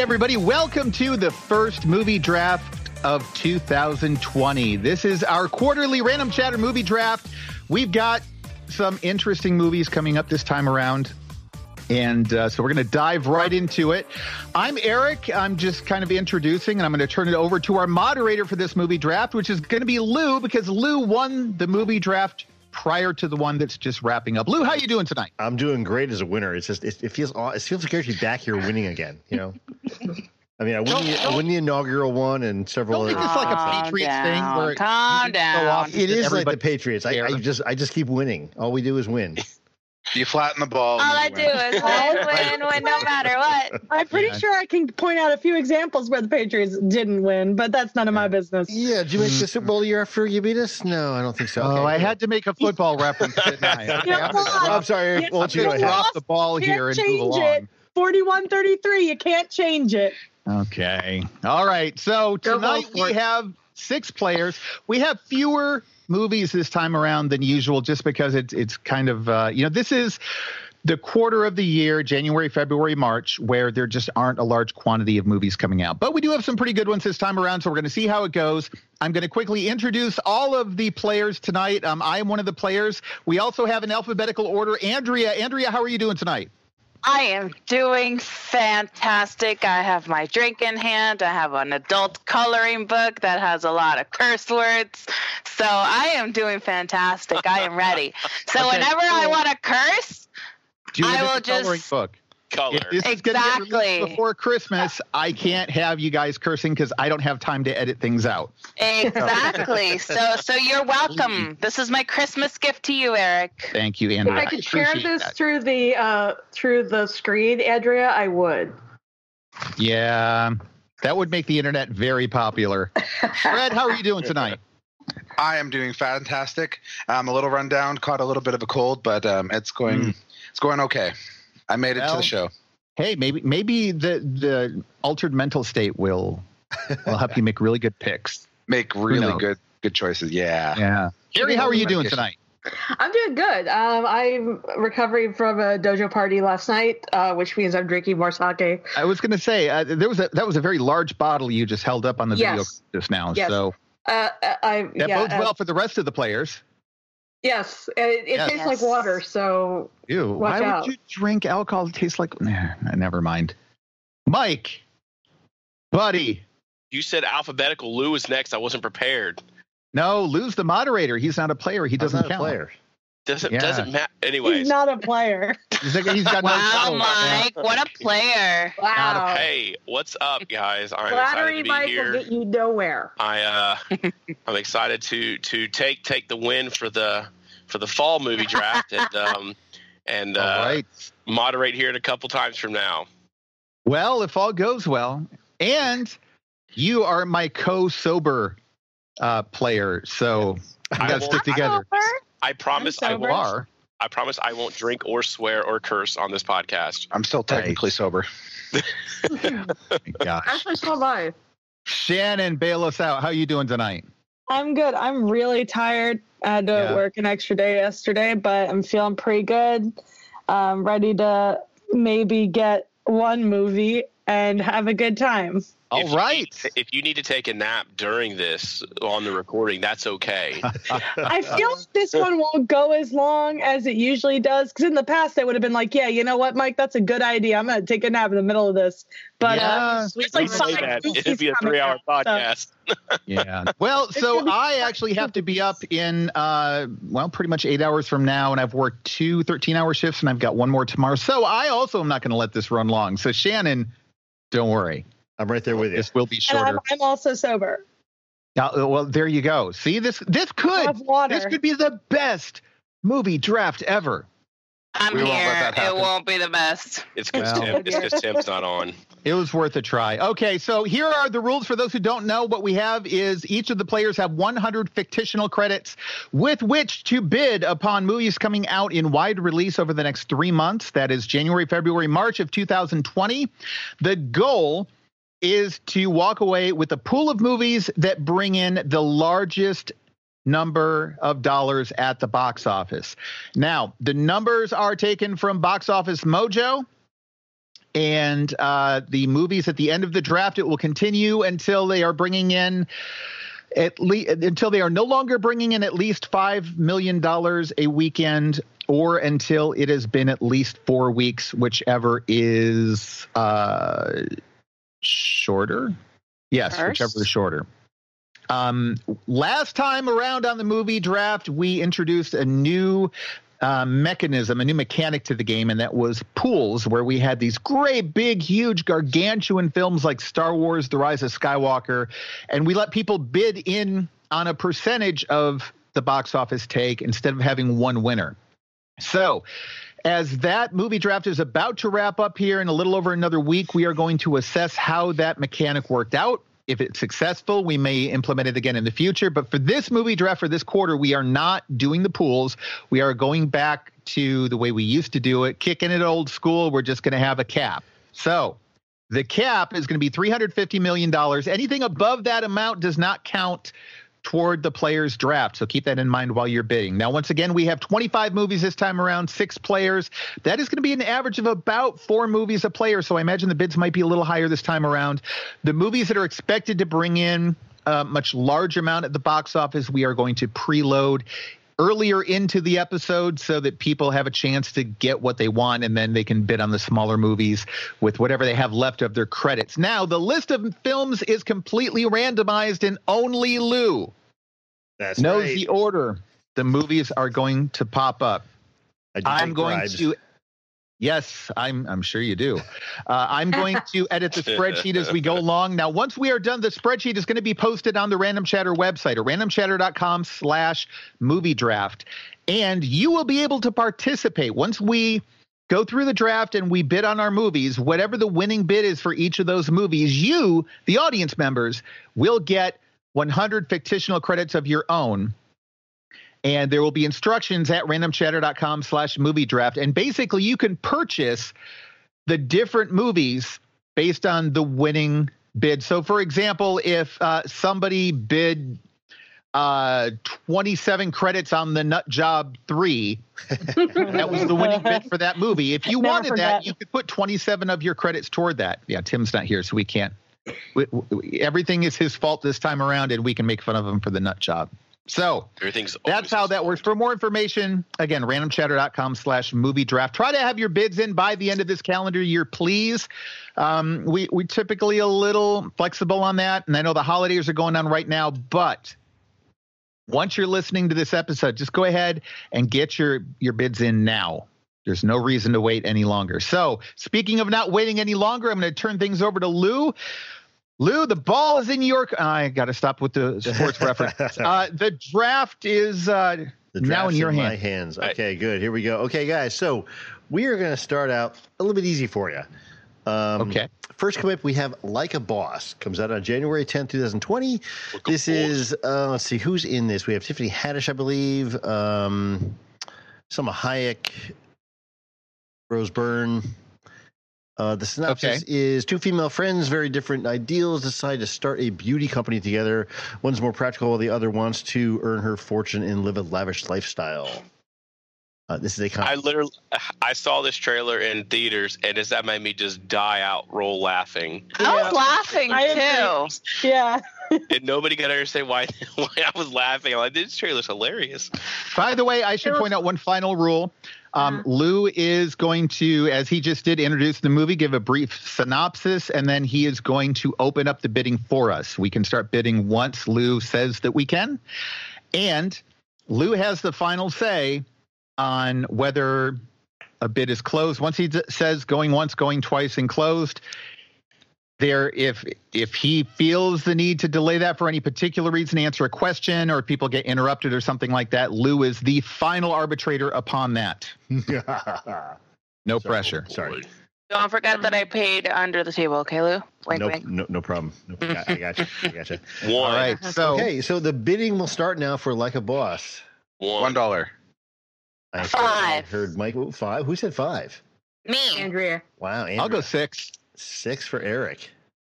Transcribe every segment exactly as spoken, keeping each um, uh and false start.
everybody. Welcome to the first movie draft of two thousand twenty. This is our quarterly Random Chatter movie draft. We've got some interesting movies coming up this time around. And uh, so we're going to dive right into it. I'm Eric. I'm just kind of introducing, and I'm going to turn it over to our moderator for this movie draft, which is going to be Lou, because Lou won the movie draft prior to the one that's just wrapping up. Lou, how you doing tonight? I'm doing great as a winner. It's just it, it feels it feels like you're back here winning again. You know, I mean, I won, the, I won the inaugural one and several. Don't other. It's like a Patriots down, thing where calm down. It is like the Patriots. I, I just I just keep winning. All we do is win. You flatten the ball. All I do is win, win, win, no matter what. I'm pretty yeah. sure I can point out a few examples where the Patriots didn't win, but that's none of my business. Yeah, did you make the Super Bowl year after you beat us? No, I don't think so. Oh, okay, I had to make a football reference, didn't I? Okay, I'm, oh, I'm sorry. Yeah, We'll let you go ahead. Drop the ball here and move along. It. forty-one thirty-three. You can't change it. Okay. All right. So tonight we have six players. We have fewer movies this time around than usual, just because it's it's kind of uh, you know, this is the quarter of the year, January, February, March, where there just aren't a large quantity of movies coming out. But we do have some pretty good ones this time around, so we're going to see how it goes. I'm going to quickly introduce all of the players tonight. Um, I am one of the players. We also have an alphabetical order. Andrea, Andrea, how are you doing tonight? I am doing fantastic. I have my drink in hand. I have an adult coloring book that has a lot of curse words. So I am doing fantastic. I am ready. So okay. Whenever I want to curse, I will just book. Color. If this exactly. is going to get released before Christmas, I can't have you guys cursing because I don't have time to edit things out. Exactly. so so you're welcome. This is my Christmas gift to you, Eric. Thank you, Andrea. If I could I share this that. through the uh, through the screen, Andrea, I would. Yeah, that would make the internet very popular. Fred, how are you doing tonight? I am doing fantastic. I'm a little run down, caught a little bit of a cold, but um, it's going mm. it's going okay. I made it well, to the show. Hey, maybe maybe the the altered mental state will will help you make really good picks. Make really good good choices. Yeah. Yeah. Gary, how are you doing tonight? I'm doing good. Um, I'm recovering from a dojo party last night, uh, which means I'm drinking more sake. I was going to say uh, there was a that was a very large bottle you just held up on the yes. video just now. Yes. So uh, I, that yeah, bodes uh, well for the rest of the players. Yes, it, it yes. tastes like water, so Ew, watch why out. would you drink alcohol that tastes like... Nah, never mind. Mike, buddy. You said alphabetical. Lou is next. I wasn't prepared. No, Lou's the moderator. He's not a player. He doesn't I'm not count. A player. Doesn't yeah. doesn't matter. Anyways, he's not a player. He's, like, he's got wow, no Mike, what a player! Wow. Hey, what's up, guys? I'm Flattery excited to be Mike here. will get you nowhere. I uh, I'm excited to to take take the win for the for the fall movie draft and um and uh, right. moderate here in a couple times from now. Well, if all goes well, and you are my co-sober uh, player, so we got to stick together. I promise I You won't. are. I promise I won't drink or swear or curse on this podcast. I'm still technically sober. Gosh. Actually, so am I. Shannon, bail us out. How you doing tonight? I'm good. I'm really tired. I had to Yeah. work an extra day yesterday, but I'm feeling pretty good. I'm ready to maybe get one movie and have a good time. All if right. You need, if you need to take a nap during this on the recording, that's okay. I feel like this one won't go as long as it usually does, because in the past I would have been like, yeah, you know what, Mike, that's a good idea. I'm going to take a nap in the middle of this. But Yeah. uh, it's like Say five that. movies It'd be a coming three-hour out, so- podcast. Yeah. Well, so I actually have to be up in, uh, well, pretty much eight hours from now, and I've worked two thirteen-hour shifts, and I've got one more tomorrow. So I also am not going to let this run long. So Shannon, don't worry. I'm right there with you. This will be And I'm, shorter. I'm also sober. Now, well, there you go. See, this this I could have water. this could be the best movie draft ever. I'm We here. won't let that It happen. won't be the best. It's because Well. Tim, it's 'cause Tim's not on. It was worth a try. Okay, so here are the rules for those who don't know. What we have is each of the players have one hundred fictional credits with which to bid upon movies coming out in wide release over the next three months. That is January, February, March of two thousand twenty. The goal is to walk away with a pool of movies that bring in the largest number of dollars at the box office. Now, the numbers are taken from Box Office Mojo, And uh, the movies at the end of the draft, it will continue until they are bringing in at least until they are no longer bringing in at least five million dollars a weekend, or until it has been at least four weeks, whichever is uh, shorter. Yes, First. whichever is shorter. Um, last time around on the movie draft, we introduced a new uh, mechanism, a new mechanic to the game, and that was pools, where we had these great, big, huge, gargantuan films like Star Wars, The Rise of Skywalker, and we let people bid in on a percentage of the box office take instead of having one winner. So as that movie draft is about to wrap up here in a little over another week, we are going to assess how that mechanic worked out. If it's successful, we may implement it again in the future. But for this movie draft for this quarter, we are not doing the pools. We are going back to the way we used to do it, kicking it old school. We're just going to have a cap. So the cap is going to be three hundred fifty million dollars. Anything above that amount does not count toward the player's draft. So keep that in mind while you're bidding. Now, once again, we have twenty-five movies this time around, six players. That is going to be an average of about four movies a player. So I imagine the bids might be a little higher this time around. The movies that are expected to bring in a much larger amount at the box office, we are going to preload earlier into the episode so that people have a chance to get what they want, and then they can bid on the smaller movies with whatever they have left of their credits. Now, the list of films is completely randomized, and only Lou That's knows right. the order the movies are going to pop up. I'm going bribes. to Yes, I'm I'm sure you do. Uh, I'm going to edit the spreadsheet as we go along. Now, once we are done, the spreadsheet is going to be posted on the Random Chatter website, or randomchatter.com slash movie draft. And you will be able to participate once we go through the draft and we bid on our movies. Whatever the winning bid is for each of those movies, you, the audience members, will get one hundred fictional credits of your own. And there will be instructions at randomchatter.com slash movie draft. And basically, you can purchase the different movies based on the winning bid. So, for example, if uh, somebody bid uh, twenty-seven credits on The Nut Job three, that was the winning bid for that movie. If you Never wanted forget. that, you could put twenty-seven of your credits toward that. Yeah, Tim's not here, so we can't. We, we, everything is his fault this time around, and we can make fun of him for The Nut Job. So Everything's that's how that works. For more information, again, randomchatter.com slash movie draft. Try to have your bids in by the end of this calendar year, please. Um, we, we typically a little flexible on that. And I know the holidays are going on right now, but once you're listening to this episode, just go ahead and get your, your bids in now. There's no reason to wait any longer. So speaking of not waiting any longer, I'm going to turn things over to Lou. Lou, the ball is in your. I got to stop with the sports reference. Uh, the draft is uh, the now in your in hand. my hands. Okay, good. Here we go. Okay, guys. So we are going to start out a little bit easy for you. Um, Okay. First come up, we have Like a Boss. Comes out on January tenth, twenty twenty. Like a This Boss. is, uh, let's see, who's in this? We have Tiffany Haddish, I believe. Um, Selma Hayek, Rose Byrne. Uh, the synopsis Okay. is two female friends, very different ideals, decide to start a beauty company together. One's more practical, while the other wants to earn her fortune and live a lavish lifestyle. Uh, this is a I con- literally, I saw this trailer in theaters, and it's, that made me just die out, roll laughing. I was laughing I too. Yeah. And nobody could understand why why I was laughing. I'm like, this trailer's hilarious. By the way, I should point out one final rule. Um, Lou is going to, as he just did, introduce the movie, give a brief synopsis, and then he is going to open up the bidding for us. We can start bidding once Lou says that we can. And Lou has the final say on whether a bid is closed. Once he d- says going once, going twice, and closed, there, if if he feels the need to delay that for any particular reason, answer a question, or if people get interrupted or something like that, Lou is the final arbitrator upon that. No pressure. Sorry. Don't forget that I paid under the table, okay, Lou? Wink, No, wink. no, no problem. No, I, I got you. I got you. One. All right. So Okay, so the bidding will start now for Like a Boss. One. One dollar. I heard- Five. I heard Mike. oh, Five. Who said five? Me. Andrea. Wow. Andrea. I'll go six. Six for Eric.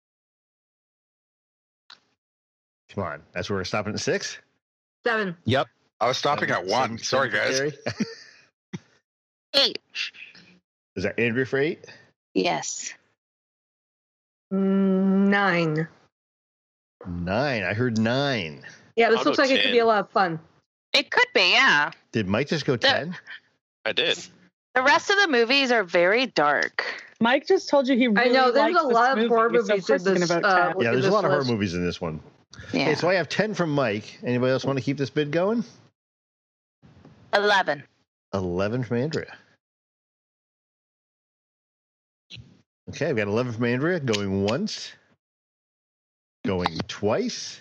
Come on. That's where we're stopping at six? Seven. Yep. I was stopping at one. Seven- Sorry, seven for guys. Gary? Eight. Is that Andrea for eight? Yes. Mm, nine. Nine. I heard nine. Yeah, this I'll looks go like it could be a ten. lot of fun. It could be, yeah. Did Mike just go ten? I did. The rest of the movies are very dark. Mike just told you he really I know there's likes a this lot of movie, horror so movies of in course he's this. gonna vote Uh, ten. Yeah, there's a this lot of horror list. movies in this one. Yeah. Okay, so I have ten from Mike. Anybody else want to keep this bid going? eleven. eleven from Andrea. Okay, I've got eleven from Andrea going once, going twice.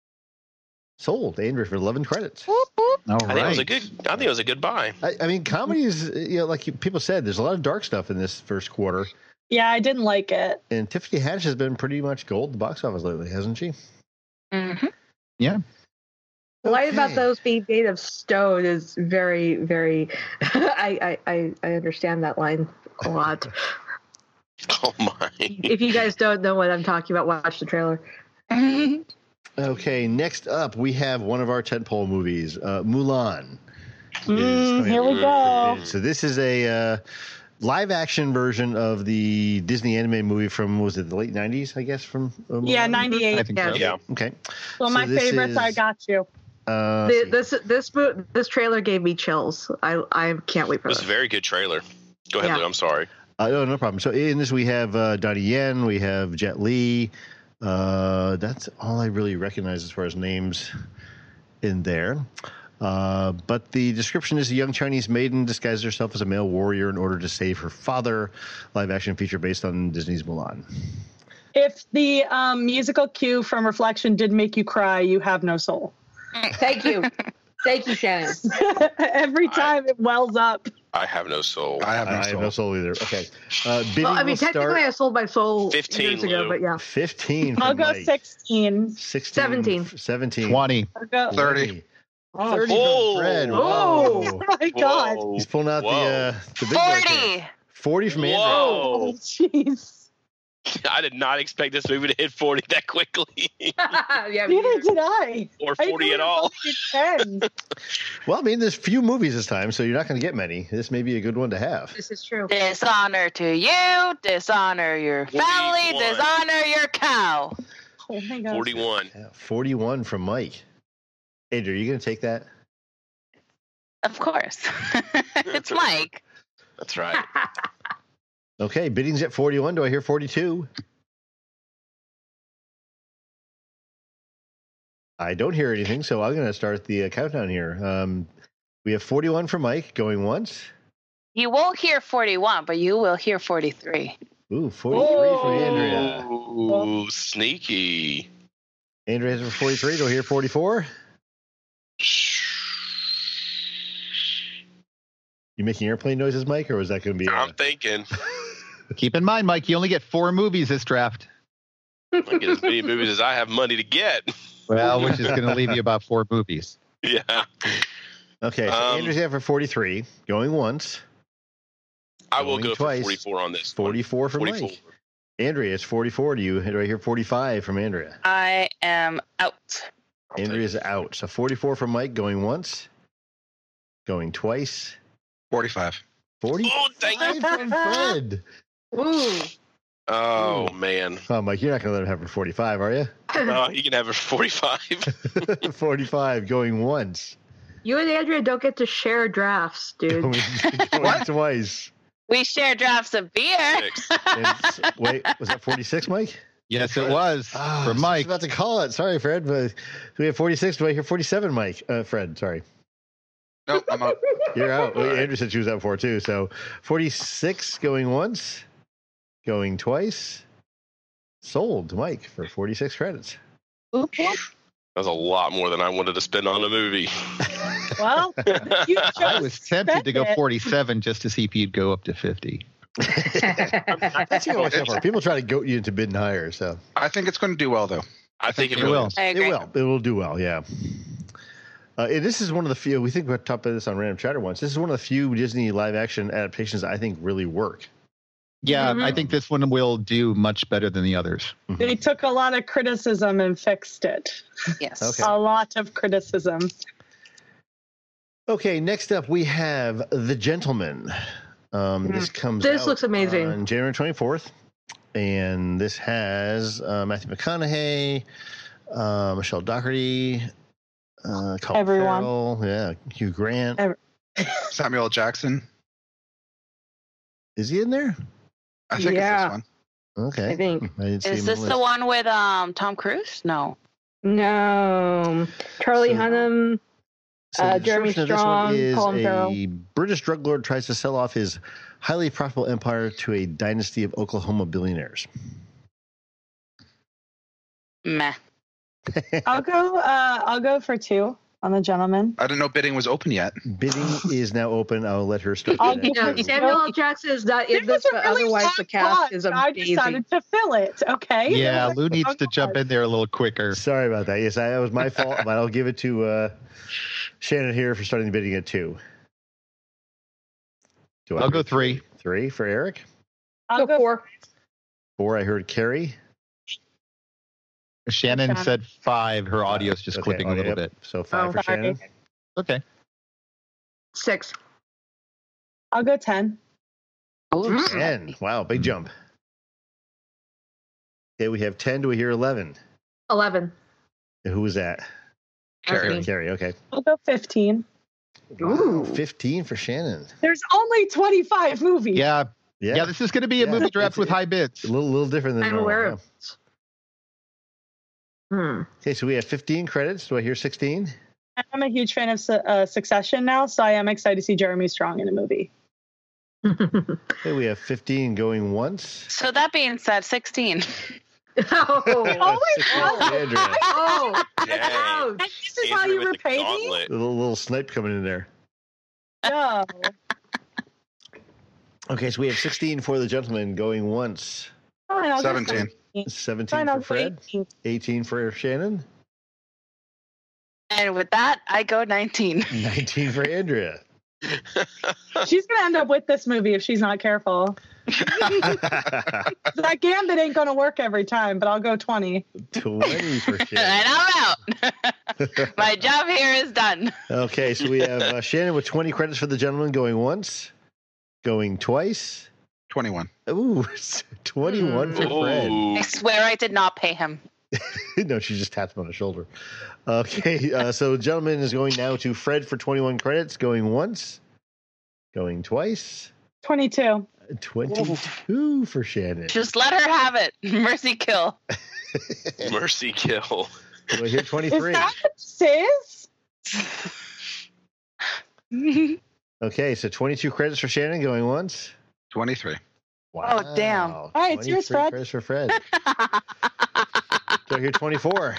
Sold, Andrea, for eleven credits. Whoop, whoop. All I think it was a right. good. I think it was a good buy. I, I mean, comedies, you know, like you- people said, there's a lot of dark stuff in this first quarter. Yeah, I didn't like it. And Tiffany Haddish has been pretty much gold at the box office lately, hasn't she? Mm-hmm. Yeah. The line about Okay. those being made of stone is very, very. I, I, I, I understand that line a lot. Oh my! If you guys don't know what I'm talking about, watch the trailer. Okay, next up, we have one of our tentpole movies, uh, Mulan. is Mm, coming here we up go. for bid. So this is a uh, live-action version of the Disney anime movie from, what was it, the late nineties, I guess, from uh, Mulan? Yeah, I ninety-eight. think Yeah. so. Yeah. Okay. Well, So my this favorites, I is- got you. Uh, The- let's see. this this mo- this trailer gave me chills. I I can't wait for It was a this. very good trailer. Go ahead, Yeah. Lou. I'm sorry. Uh, no, no problem. So in this, we have uh, Donnie Yen, we have Jet Li. Uh, that's all I really recognize as far as names in there. Uh, but the description is a young Chinese maiden disguises herself as a male warrior in order to save her father. Live action feature based on Disney's Mulan. If the um, musical cue from Reflection did make you cry, you have no soul. Thank you, thank you, Shannon. Every time it wells up. I have no soul. I have no I soul. have no soul either. Okay. Uh, bidding Well, I mean, will technically, start I sold my soul fifteen, years ago, Lou. but yeah, fifteen from I'll go Mike. sixteen. sixteen. seventeen. seventeen. twenty. I'll go. thirty. Oh, thirty Oh. from Fred. Oh, Whoa. my God. Whoa. He's pulling out Whoa. the uh, the big boy forty. pants. forty from Andrew. Oh, Whoa! jeez. I did not expect this movie to hit forty that quickly, yeah. me Neither neither. did I. or I forty knew at it all. was only ten. Well, I mean, there's few movies this time, so you're not going to get many. This may be a good one to have. This is true. Dishonor to you. Dishonor your family. forty-one. Dishonor your cow. Oh my God. Forty-one. Yeah, forty-one from Mike. Andrew, are you going to take that? Of course. It's Mike. That's right. Okay, bidding's at forty-one. Do I hear forty-two? I don't hear anything, so I'm going to start the uh, countdown here. Um, we have forty-one for Mike going once. You won't hear forty-one, but you will hear forty-three. Ooh, forty-three from Andrea. Ooh, sneaky. Andrea has it for forty-three. Do I hear forty-four? You making airplane noises, Mike, or was that going to be? I'm Uh... thinking. Keep in mind, Mike, you only get four movies this draft. I get as many movies as I have money to get. Well, which is going to leave you about four movies. Yeah. Okay, so Um, Andrew's out for forty-three. Going once. I will Going go twice. for forty-four on this. one. forty-four from forty-four. Mike. Andrea, it's forty-four to you. Do I hear forty-five from Andrea? I am out. I'll take Andrea's out. So forty-four from Mike, going once. Going twice. forty-five. forty-five Oh, thank you. from Fred. Ooh. Oh, man. Oh, Mike, you're not going to let him have for forty-five, are you? No, you can have it for forty-five. forty-five, going once. You and Andrea don't get to share drafts, dude. Going, going twice. We share drafts of beer. Six. And s- wait, was that forty-six, Mike? Yes, it was Ah, for I was Mike. about to call it. Sorry, Fred. But we have forty-six. Do I hear forty-seven, Mike? Uh, Fred, sorry. Nope, I'm out. You're out. All Well, right. Andrew said she was out for too. So forty-six going once, going twice. Sold to Mike for forty-six credits. Oop, whoop. That's a lot more than I wanted to spend on a movie. Well, you I chose was tempted to go spend it. forty-seven just to see if you'd go up to fifty. That's you watch out for. People try to goat you into bidding higher, so I think it's going to do well, though. I think it It will. will. I it agree. will. It will do well. Yeah. Uh, and this is one of the few. We think we talked about this on Random Chatter once. This is one of the few Disney live action adaptations that I think really work. Yeah, Mhm. I think this one will do much better than the others. They took a lot of criticism and fixed it. Yes. Okay. A lot of criticism. Okay, next up we have The Gentleman. Um, this comes This out looks amazing. on January twenty-fourth. And this has uh, Matthew McConaughey, uh, Michelle Dockery, uh, Colin Everyone. Farrell, yeah, Hugh Grant. Every- Samuel L. Jackson. Is he in there? I think Yeah. it's this one. Okay. I think. I didn't see Is him this on the list. one with um Tom Cruise? No. No. Charlie So- Hunnam. So Uh, the Jeremy description of this one Strong, is Colin a Farrell. British drug lord tries to sell off his highly profitable empire to a dynasty of Oklahoma billionaires. Meh. I'll go. Uh, I'll go for two on the gentleman. I didn't know bidding was open yet. Bidding is now open. I'll let her start. I'll bidding. go No, for Samuel L. Jackson is not in this, This was a but really otherwise the long cast pause, is and I amazing. decided to fill it. Okay. Yeah, It was Lou a needs long to jump pause. in there a little quicker. Sorry about that. Yes, I, that was my fault, but I'll give it to uh, Shannon here for starting the bidding at two. Do I I'll hear go three. Three for Eric. I'll Go go four. Four, I heard Carrie. Shannon Shannon. said five. Her audio's just Okay, clipping a audio, little yep. bit. So five Oh, for sorry. Shannon. Okay. Six. I'll go ten. Ooh, Ten. Wow, big jump. Okay, we have ten. Do we hear eleven? Eleven. And who was that? Carrie. me. Carrie. Okay. I'll go fifteen. Ooh. Fifteen for Shannon. There's only twenty-five movies. Yeah. Yeah, Yeah, this is going to be a Yeah, movie draft it's- with high bids. a little, little different than I'm normal. aware yeah. of it. Hmm. Okay, so we have fifteen credits. Do I hear sixteen? I'm a huge fan of Su- uh, Succession now, so I am excited to see Jeremy Strong in a movie. Okay, we have fifteen going once. So that being said, sixteen. oh. Oh my sixteen God. for Andrea. Oh. Dang. Ouch. And this is how Andrew you with the repay me? gauntlet. A little, little snipe coming in there. No. Okay, so we have sixteen for the gentleman going once. Fine, I'll go Seventeen. seventeen Fine, I'll for go Fred. eighteen. eighteen for Shannon. And with that, I go nineteen. nineteen for Andrea. She's gonna end up with this movie if she's not careful. That gambit ain't gonna work every time, but I'll go twenty. twenty for And Shannon. I'm out. My job here is done. Okay, so we have uh, Shannon with twenty credits for the gentleman going once, going twice. twenty-one. Ooh, twenty-one for Fred. Ooh. I swear I did not pay him. No, she just tapped him on the shoulder. Okay, uh, so gentleman is going now to Fred for twenty-one credits, going once, going twice, Twenty-two. twenty-two for Shannon. Just let her have it. Mercy kill. Mercy kill. Do I hear Is twenty-three? that Sis? Okay, so twenty-two credits for Shannon, going once. twenty-three. Wow. Oh, damn. All right, it's yours, twenty-three Fred. credits for Fred. Do I hear twenty-four?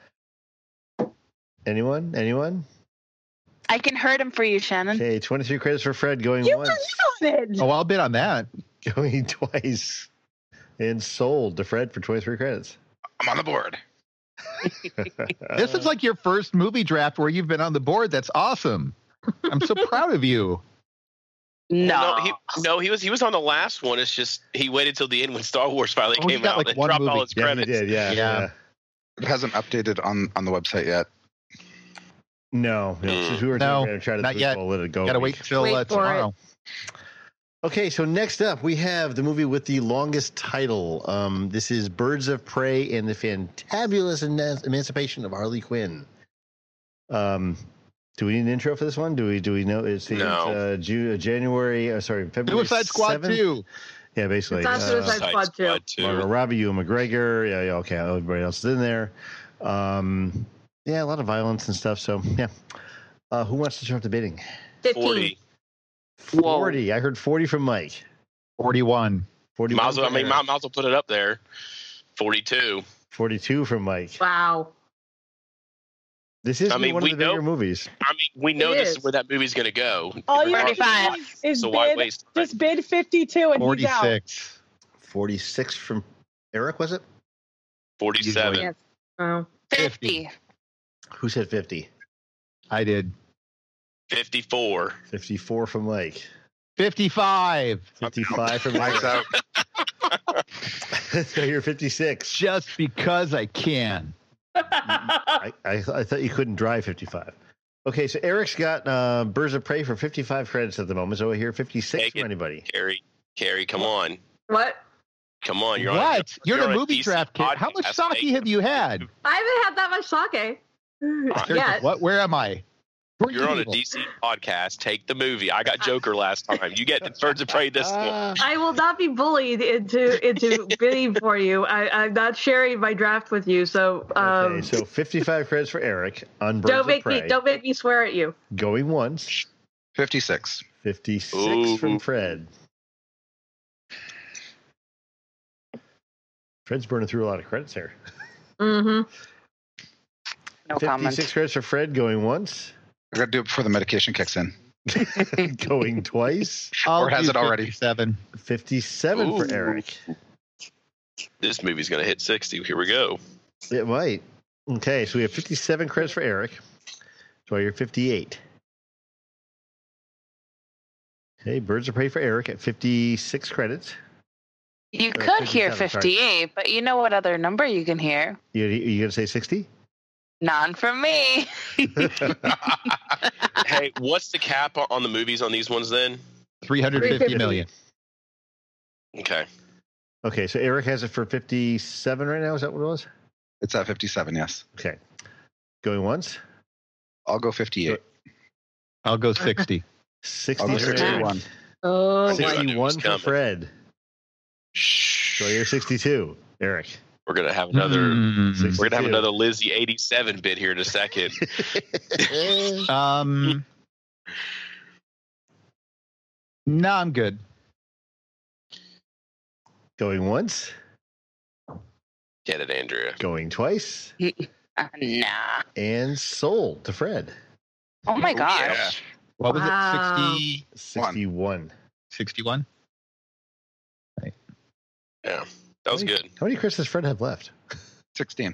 Anyone? Anyone? I can hurt him for you, Shannon. Okay, twenty-three credits for Fred, going You once, were on it. Oh, I'll bid on that. going twice, and sold to Fred for twenty-three credits. I'm on the board. This is like your first movie draft where you've been on the board. That's awesome. I'm so proud of you. No. no, he, no, he was he was on the last one. It's just he waited till the end when Star Wars finally Oh, he came got, out like, and one dropped all movie. his Yeah, he credits. did. Yeah, Yeah. yeah. It hasn't updated on, on the website yet. No, no. Mm. Since we were No, going to try to not yet. we'll let it go. a Gotta week. wait till Wait uh, for it. tomorrow. Okay, so next up we have the movie with the longest title. Um, this is Birds of Prey and the Fantabulous Eman- Emancipation of Harley Quinn. Um, do we need an intro for this one? Do we? Do we know? It's, the, No. it's uh, Ju- uh, January. Uh, sorry, February. Suicide Squad seventh. two. Yeah, basically. It's not Uh, Suicide Squad two. Squad two. Margot Robbie, Ewan McGregor. Yeah, yeah, okay. Everybody else is in there. Um, yeah, a lot of violence and stuff. So yeah. Uh, who wants to start the bidding? Fifteen. forty. Whoa. Forty. I heard forty from Mike. forty-one. Forty. Might as well, I mean, might, might as well put it up there. Forty-two. Forty-two from Mike. Wow. This is I mean, one we of the bigger know- movies. I mean, we know It this is. is where that movie's going to go. All you have to thirty-five. do is So why bid, waste time? just bid fifty-two and he's out. forty-six. Forty-six from Eric, was it? Forty-seven. Yes. Oh. fifty. Who said fifty? I did. Fifty-four. Fifty-four from Mike. fifty-five. Fifty-five from Mike's Mike. out. So you're fifty-six. Just because I can. I, I, I thought you couldn't drive fifty-five. Okay, so Eric's got uh, Birds of Prey for fifty-five credits at the moment. So I hear fifty-six Take from it. anybody. Carrie, Carrie, come on. What? Come on. You're what? on, You're, you're the on a movie decent draft kid. How much podcast. sake have you had? I haven't had that much sake. Yeah. What? Where am I? Where You're on a people? D C podcast. Take the movie. I got Joker last time. You get Birds of Prey this Uh, one. I will not be bullied into into bidding for you. I, I'm not sharing my draft with you. So um, okay, so fifty-five credits for Eric on Birds don't of make Prey. me don't make me swear at you. Going once. fifty-six. fifty-six Ooh. from Fred. Fred's burning through a lot of credits here. Mm-hmm. No fifty-six comment. credits for Fred going once. I got to do it before the medication kicks in. Going twice. I'll Or has do it already? Seven. fifty-seven for Ooh. Eric. This movie's going to hit sixty. Here we go. It might. Okay, so we have fifty-seven credits for Eric. So you're fifty-eight. Okay, Birds of Prey for Eric at fifty-six credits. You Or could hear fifty-seven, sorry. fifty-eight, but you know what other number you can hear? You, you going to say sixty? None from me. Hey, what's the cap on- on the movies on these ones then? Three hundred fifty million. Okay. Okay, so Eric has it for fifty-seven right now. Is that what it was? It's at fifty-seven, yes. Okay. Going once? I'll go fifty-eight. I'll go sixty. sixty I'll go for Eric. sixty-one. Oh, I knew- I knew it sixty-one was for coming. Fred. Shh. So you're sixty-two, Eric. We're going to have another. Mm. Six- We're gonna have sixty-two. another Lizzie eighty-seven bit here in a second. Um. No, I'm good. Going once, Get it, Andrea. going twice, Uh, nah. and sold to Fred. Oh my Oh, gosh. What was Wow. it? sixty, sixty-one. sixty-one? Yeah, that was good. How many credits does Fred have left? sixteen.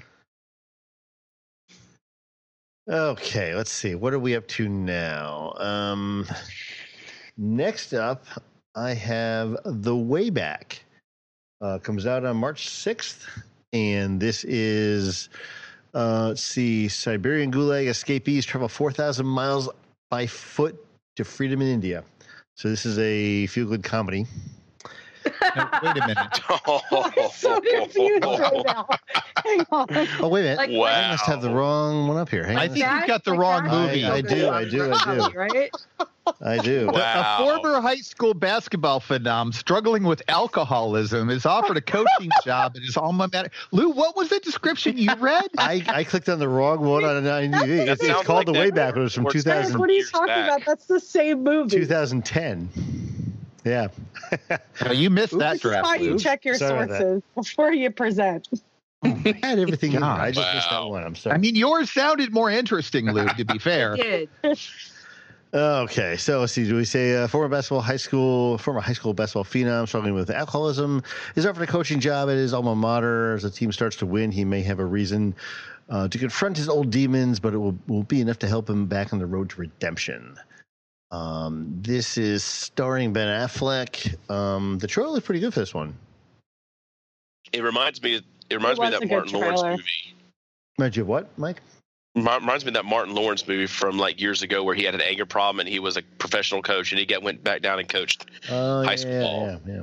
Okay, let's see. What are we up to now? Um, next up, I have The Way Back. Uh, comes out on March sixth, and this is, uh, let's see, Siberian Gulag escapees travel four thousand miles by foot to freedom in India. So this is a feel-good comedy. No, wait a minute. I'm so confused right now. Hang on. Oh, wait a minute. Like, Wow. I must have the wrong one up here. Hang I on a think second. you've got the Like wrong that? movie. I do, I do, I do. Right? I do. Wow. A former high school basketball phenom struggling with alcoholism is offered a coaching job at his alma mater. Lou, what was the description you read? I, I clicked on the wrong one on I M D B. That It's, it's sounds called like The that Way Back, but it was from sports two thousand, fan. What are you Years talking back. about? That's the same movie. twenty ten. Yeah. Oh, you missed that This is why draft. you Lou. check your Sorry about that. sources before you present. I had everything in there. God. I just missed that Wow. one. I'm sorry. I mean, yours sounded more interesting, Lou, to be fair. Did. Okay, so let's see. Do we say uh, former basketball high school, former high school basketball phenom struggling with alcoholism is offered a coaching job at his alma mater. As the team starts to win, he may have a reason uh, to confront his old demons, but it will, will be enough to help him back on the road to redemption. Um, this is starring Ben Affleck. Um, the trailer is pretty good for this one. It reminds me. It reminds It me of was that a good Martin Lawrence trailer. movie. Reminds you of what, Mike? Remi- Reminds me of that Martin Lawrence movie from like years ago where he had an anger problem and he was a professional coach and he get went back down and coached. Oh, High yeah, school yeah, ball. yeah.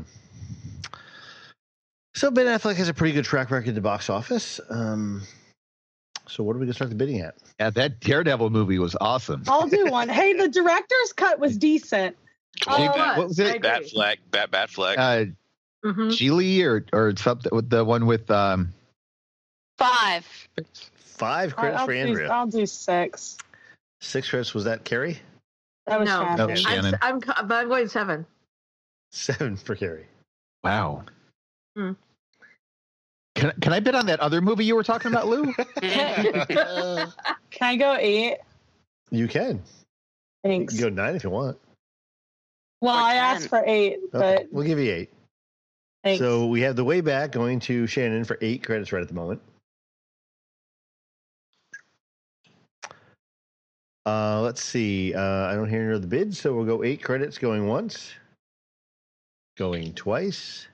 So Ben Affleck has a pretty good track record at the box office. Um, so what are we gonna start the bidding at? Yeah, that Daredevil movie was awesome. I'll do one. Hey, the director's cut was decent. Come on, Oh, Bat, what was I it? agree. Bat Fleck, Bat Bat Fleck. Uh, Mhm. Geely or or something with the one with um. Five. Five credits I'll, for do, Andrea. I'll do six. Six credits. Was that Carrie? That was No. Shannon. Oh, shit. Shannon. I'm, I'm, but I'm going seven. Seven for Carrie. Wow. Hmm. Can can I bid on that other movie you were talking about, Lou? Can I go eight? You can. You Thanks. can go nine if you want. Well, Or I ten. asked for eight, Okay, but we'll give you eight. thanks. So we have The Way Back going to Shannon for eight credits right at the moment. Uh, let's see. Uh, I don't hear any other bids, so we'll go eight credits going once, going twice,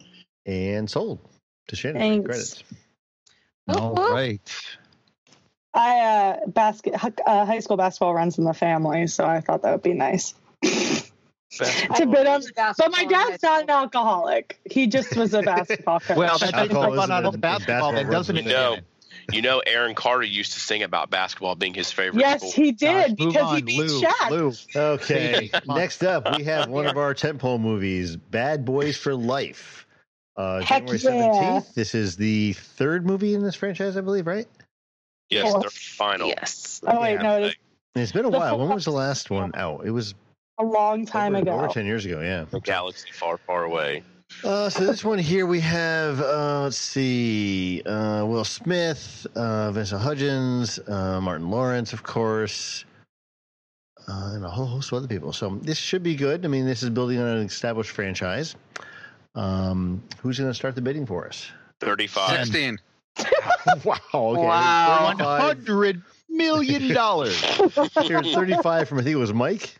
and sold to Shannon. for eight Thanks. credits. All right. I uh, basket uh, high school basketball runs in the family, so I thought that would be nice. It's a bit on, but my dad's not an alcoholic. He just was a basketball coach. Well, that doesn't Alcohol put fun isn't on a- basketball, then, basketball doesn't it? You know, you know, Aaron Carter used to sing about basketball being his favorite yes, sport. he did Gosh, move because he on, beat Lou, Shaq. Lou. Okay, Come on. next up, we have one of our tentpole movies, Bad Boys for Life. Uh, Heck January yeah. seventeenth. This is the third movie in this franchise, I believe, right? Yes, Fourth. third final. Yes. Oh wait, Yeah. no, it is And it's been a The while. When fourth. was the last one out? It was a long time over, ago. over ten years ago, yeah. A galaxy far, far away. Uh, so this one here we have, uh, let's see, uh, Will Smith, uh, Vanessa Hudgens, uh, Martin Lawrence, of course, uh, and a whole host of other people. So this should be good. I mean, this is building on an established franchise. Um, who's going to start the bidding for us? thirty-five. Sixteen. Wow. Okay. Wow. One hundred million dollars. Here's thirty-five from, I think it was Mike.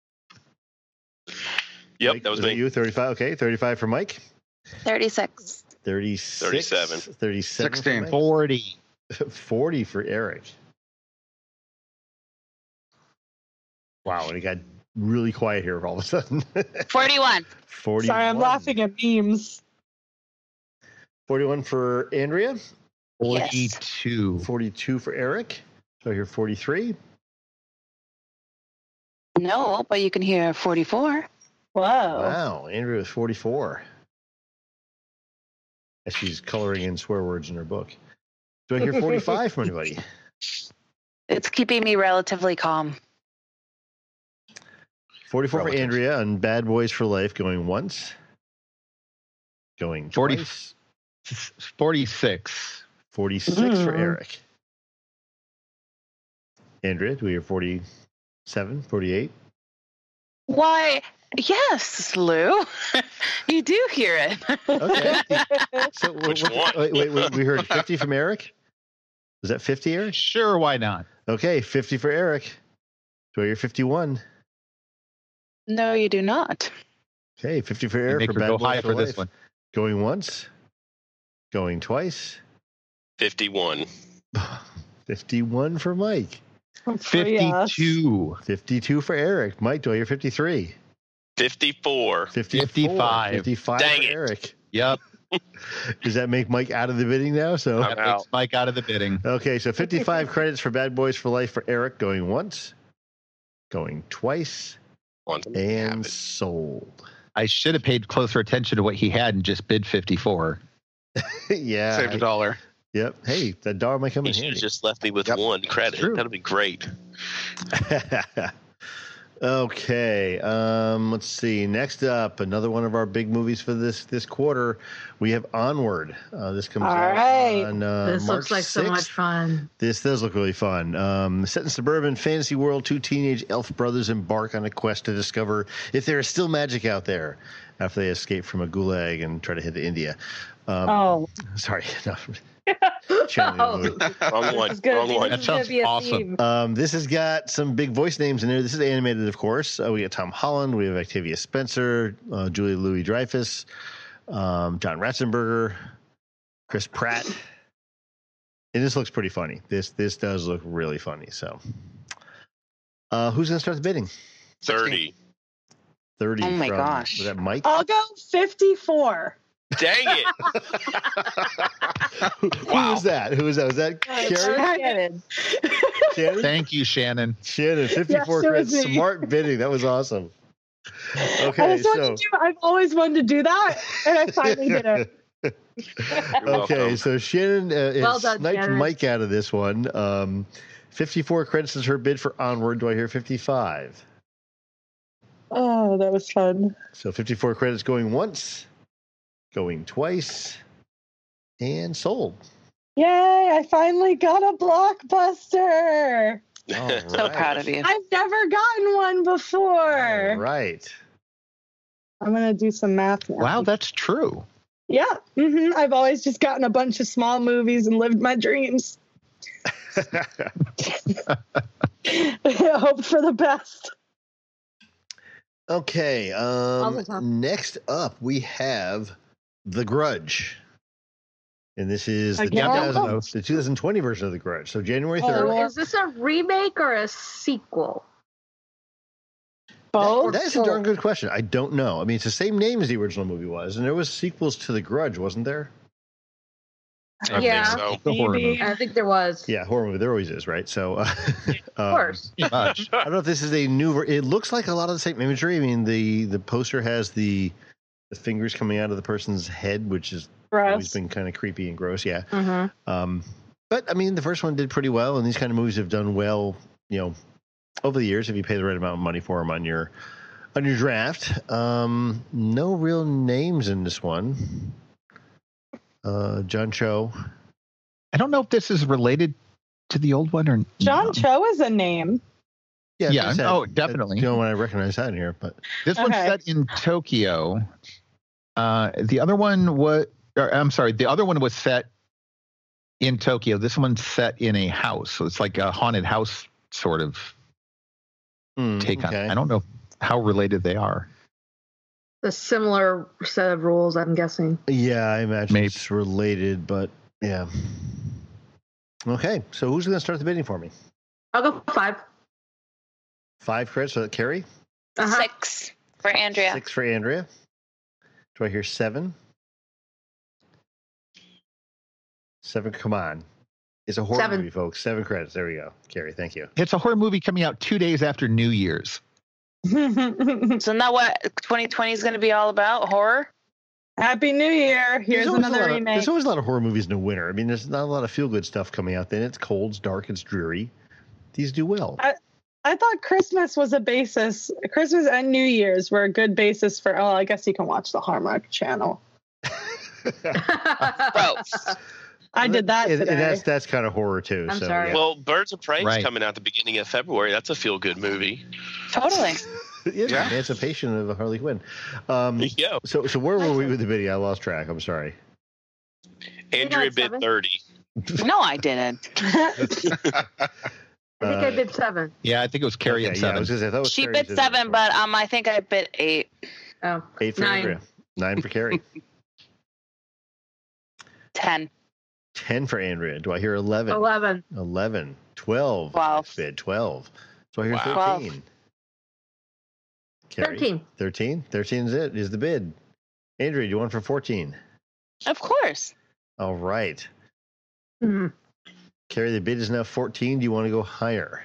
Yep, Mike, that was it me. you, thirty-five. Okay, thirty-five for Mike. thirty-six. thirty-six. thirty-seven. thirty-seven for Sixteen. Mike. Forty. forty for Eric. Wow, and it got really quiet here all of a sudden. forty-one. forty-one. Sorry, I'm laughing at memes. forty-one for Andrea. Yes. Forty-two. forty-two for Eric. So here forty-three. No, but you can hear forty-four. Whoa. Wow, Andrea is forty-four. As she's coloring in swear words in her book. Do I hear forty-five from anybody? It's keeping me relatively calm. forty-four Relative. for Andrea on Bad Boys for Life, going once. Going Forty- twice. Forty-six. forty-six for Mm. Eric. Andrea, do we hear forty-seven, forty-eight? Why, yes, Lou. You do hear it. Okay. So, Which what- one? Wait, wait, wait, we heard fifty from Eric? Was that fifty, Eric? Sure, why not? Okay, fifty for Eric. Do I hear fifty-one? No, you do not. Okay, fifty for You Eric. make For her Bad go Boys high for Life. this one. Going once. Going twice. fifty-one. fifty-one for Mike. Fifty-two. fifty-two for Eric. Mike, do I hear fifty-three? fifty-four. fifty-four. fifty-five. fifty-five Dang for it. Eric. Yep. Does that make Mike out of the bidding now? So I'm That out. takes Mike out of the bidding. okay, so fifty-five credits for Bad Boys for Life for Eric, going once, going twice, One. Have and it. sold. I should have paid closer attention to what he had and just bid fifty-four. Yeah. Saved a dollar. Yep. Hey, that dollar might come He in should have handy. just left me with Yep. one credit. True. That'll be great. Okay. Um, let's see. Next up, another one of our big movies for this this quarter. We have Onward. Uh, this comes All out right. on uh, This March looks like so sixth. much fun. This does look really fun. Um, set in suburban fantasy world, two teenage elf brothers embark on a quest to discover if there is still magic out there after they escape from a gulag and try to head to India. Um, Oh, Sorry. No. Channeling the movie. Wrong one. It's gonna Wrong be- one. That It's gonna sounds be a awesome. theme. Um, this has got some big voice names in there. This is animated, of course. Uh, we got Tom Holland. We have Octavia Spencer, uh, Julia Louis-Dreyfus, um, John Ratzenberger, Chris Pratt. And this looks pretty funny. This this does look really funny. So, uh, who's going to start the bidding? thirty. thirty. Oh my from- gosh. Was that Mike? I'll go fifty-four. Dang it. Who, who was that? Who was that? Was that Karen? Shannon? Thank you, Shannon. Shannon, fifty-four Yes, it credits. was me. Smart bidding. That was awesome. I Okay, just wanted so. to do, I've always wanted to do that, and I finally did it. You're Okay, welcome. so Shannon uh, has Well done, sniped Shannon. Mike out of this one. Um, fifty-four credits is her bid for Onward. Do I hear fifty-five? Oh, that was fun. So fifty-four credits going once, going twice, and sold. Yay, I finally got a blockbuster. All So right. proud of you. I've never gotten one before. All right. I'm going to do some math now. Wow, that's true. Yeah. hmm I've always just gotten a bunch of small movies and lived my dreams. Hoped for the best. Okay. All the Um, time. next up, we have The Grudge. And this is the, Again? two thousand, the two thousand twenty version of The Grudge. So January third. So is this a remake or a sequel? Both? That is a darn good question. I don't know. I mean, it's the same name as the original movie was, and there was sequels to The Grudge, wasn't there? I Yeah. think so. The horror movie. I think there was. Yeah, horror movie. There always is, right? So, uh, Of course. Pretty much. I don't know if this is a new. Ver- it looks like a lot of the same imagery. I mean, the the poster has the the fingers coming out of the person's head, which has always Gross. been kind of creepy and gross. Yeah. Mm-hmm. Um, but I mean, the first one did pretty well, and these kind of movies have done well. You know, over the years, if you pay the right amount of money for them on your on your draft. Um, no real names in this one. Uh, John Cho. I don't know if this is related to the old one or John no. Cho is a name. Yeah, Yeah, I said- oh, definitely. You know when I recognize that in here, but This one's Okay. set in Tokyo. Uh, the other one was, or, I'm sorry, the other one was set in Tokyo. This one's set in a house, so it's like a haunted house sort of hmm, take on okay. it. I don't know how related they are. A similar set of rules, I'm guessing. Yeah, I imagine Maybe. it's related, but yeah. Okay, so who's going to start the bidding for me? I'll go five. Five credits for Carrie, Uh-huh. Six for Andrea. six for Andrea. Do I hear seven? Seven, come on. It's a horror Seven. movie, folks. Seven credits. There we go. Carrie, thank you. It's a horror movie coming out two days after New Year's. Isn't that what twenty twenty is going to be all about? Horror? Happy New Year. Here's There's always a another lot of- remake. There's always a lot of horror movies in the winter. I mean, there's not a lot of feel-good stuff coming out then. It's cold, it's dark, it's dreary. These do well. I, I thought Christmas was a basis. Christmas and New Year's were a good basis for, oh, I guess you can watch the Hallmark Channel. Gross. I did that And- today. And that's that's kind of horror too. I'm so, sorry. Yeah. Well, Birds of Prey is Right. coming out the beginning of February. That's a feel good movie. Totally. yeah, Yeah. Emancipation of Harley Quinn. Um, Yeah. so so where were we with the video? I lost track. I'm sorry. Andrea bid seven? thirty. No, I didn't. I think I bid seven. Yeah, I think it was Carrie Okay, at yeah, I seven. was gonna say, I thought it was She Carrie bid said seven, that but um, I think I bid eight. Oh, eight for nine. Andrea, nine for Carrie, Ten. ten for Andrea. Do I hear eleven? eleven. eleven, twelve. Twelve. Nice bid twelve. Do I hear Wow. thirteen? Carrie? thirteen. thirteen. thirteen is it. Is the bid. Andrea, do you want for fourteen? Of course. All right. Mhm. Carrie, the bid is now fourteen. Do you want to go higher?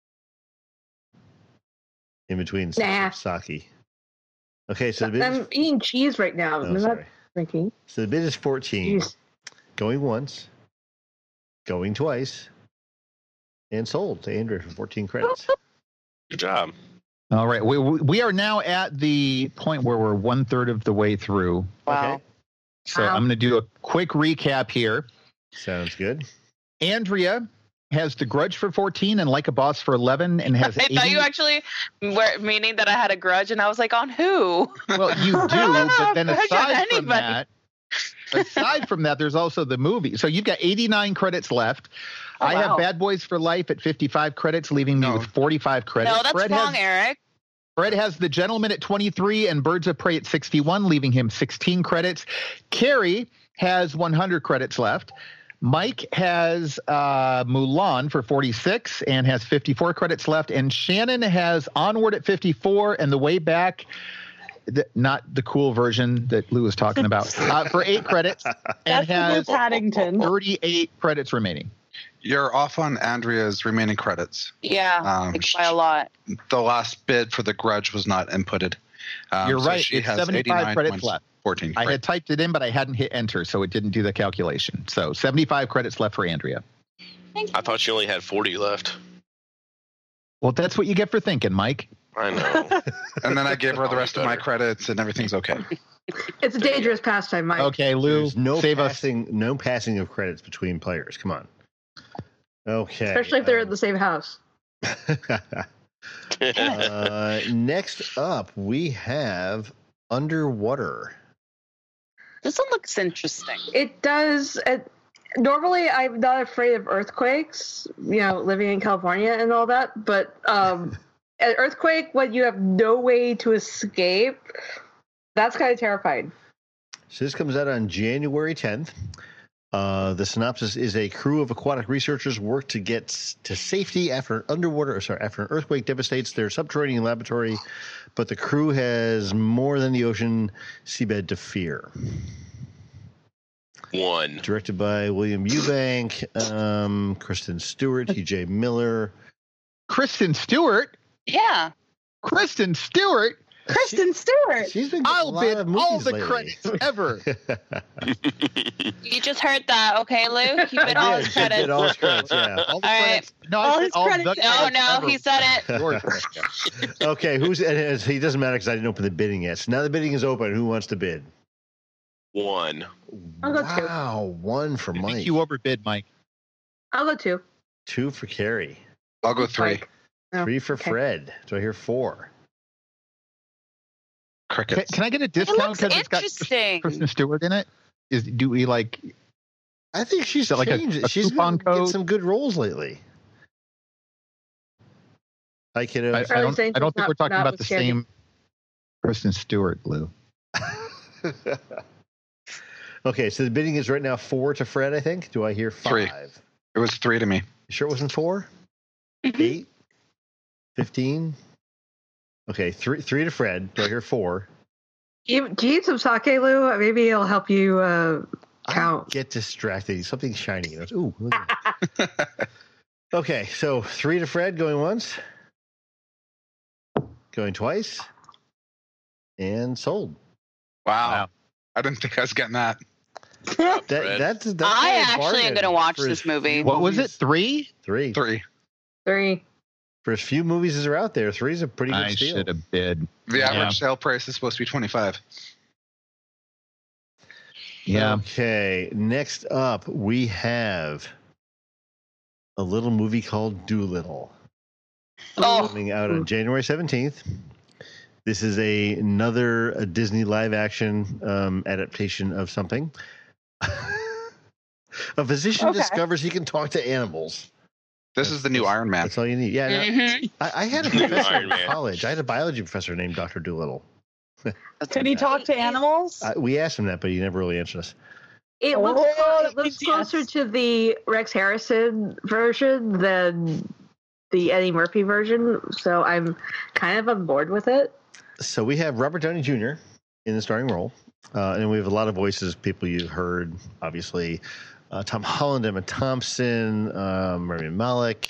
In between Nah. Saki. Okay, so the bid is, I'm eating cheese right now. oh, I'm not sorry. drinking. So the bid is fourteen. Jeez. Going once, going twice, and sold to Andrea for fourteen credits. Good job. All right, we we are now at the point where we're one third of the way through. Wow. Okay, So Wow. I'm going to do a quick recap here. sounds good. Andrea has The Grudge for fourteen and Like a Boss for eleven, and has I eighty. thought you actually were meaning that I had a grudge, and I was like, on who? Well, you do, but then Grudge on aside from anybody. that, aside from that, there's also the movie. So you've got eighty-nine credits left. Oh, I have wow. Bad Boys for Life at fifty-five credits, leaving me No. with forty-five credits. No, that's Fred wrong, has, Eric. Fred has The Gentleman at twenty-three and Birds of Prey at sixty-one, leaving him sixteen credits. Carrie has one hundred credits left. Mike has uh, Mulan for forty-six and has fifty-four credits left. And Shannon has Onward at fifty-four and The Way Back, the, not the cool version that Lou was talking about, uh, for eight credits and That's the Lou has Paddington. thirty-eight credits remaining. You're off on Andrea's remaining credits. Yeah, Um, like by a lot. The last bid for the Grudge was not inputted. Um, You're so right. She It's has seventy-five eighty-nine credits points, left. fourteen. I Right. had typed it in, but I hadn't hit enter, so it didn't do the calculation. So seventy-five credits left for Andrea. I thought you only had forty left. Well, that's what you get for thinking, Mike. I know. And then I gave her the rest of my Better. credits, and everything's okay. It's a dangerous pastime, Mike. Okay, Lou, There's no save us. passing, no passing of credits between players. Come on. Okay. Especially if they're in um, the same house. uh, next up, we have Underwater. This one looks interesting. It does. It, normally, I'm not afraid of earthquakes, you know, living in California and all that. But um, an earthquake when you have no way to escape, that's kind of terrifying. So this comes out on January tenth. Uh, the synopsis is a crew of aquatic researchers work to get to safety after an underwater, or sorry, after an earthquake devastates their subterranean laboratory, but the crew has more than the ocean seabed to fear. One. Directed by William Eubank, um, Kristen Stewart, T J Miller. Kristen Stewart? Yeah. Kristen Stewart? Kristen Stewart. She's been I'll bid all the lately. credits ever. You just heard that, okay, Lou? You bid all his I did, credits. bid all his credits, yeah. All the All right. credits. No, All I said his all credits. the No, credits no, ever. he said it. Yours. Okay, who's and it's- he doesn't matter because I didn't open the bidding yet. So now the bidding is open. Who wants to bid? One. I'll go two. Wow, one for I Mike. think you overbid, Mike. I'll go two. Two for Carrie. I'll go three. Like, no, Three for okay. Fred. Do I hear four? Can, Crickets. can I get a It discount looks because it's got interesting. Kristen Stewart in it? Is do we like? I think she's that like a- changed. a She's coupon been getting code? some good roles lately. Hi, kiddo. I, I Charlie don't. saying I don't think not- we're talking not about with the Sherry. same Kristen Stewart, Lou. Okay, so the bidding is right now four to Fred, I think. Do I hear five? Three. It was three to me. You sure it wasn't four? Mhm. Eight? Fifteen? Okay, three three to Fred. Do I hear four? You, do you need some sake, Lou? Maybe it'll help you uh, I count. get distracted. Something shiny. That's- Ooh. Look at that. Okay, so three to Fred going once. Going twice. And sold. Wow. Wow. I didn't think I was getting that. That, Fred. that's, that's I a actually am bargain going to watch for as this movie. few What was it? movies- Three? Three. Three. Three. For as few movies as are out there, three's a pretty good I steal. should have bid. The Yeah. average sale price is supposed to be twenty-five. Yeah. Okay, next up we have a little movie called Doolittle. Oh, Coming out on January seventeenth. This is a, another a Disney live action um, adaptation of something. A physician Okay. discovers he can talk to animals. This is the new Iron Man. That's all you need. Yeah, no, mhm. I, I had a New professor Iron in Man. college. I had a biology professor named Doctor Doolittle. Could he talk to animals? I, we asked him that, but he never really answered us. It looks, Oh, it looks yes. closer to the Rex Harrison version than the Eddie Murphy version, so I'm kind of on board with it. So we have Robert Downey Junior in the starring role, uh, and we have a lot of voices, people you've heard, obviously. Uh, Tom Holland, Emma Thompson, um, Rami Malek,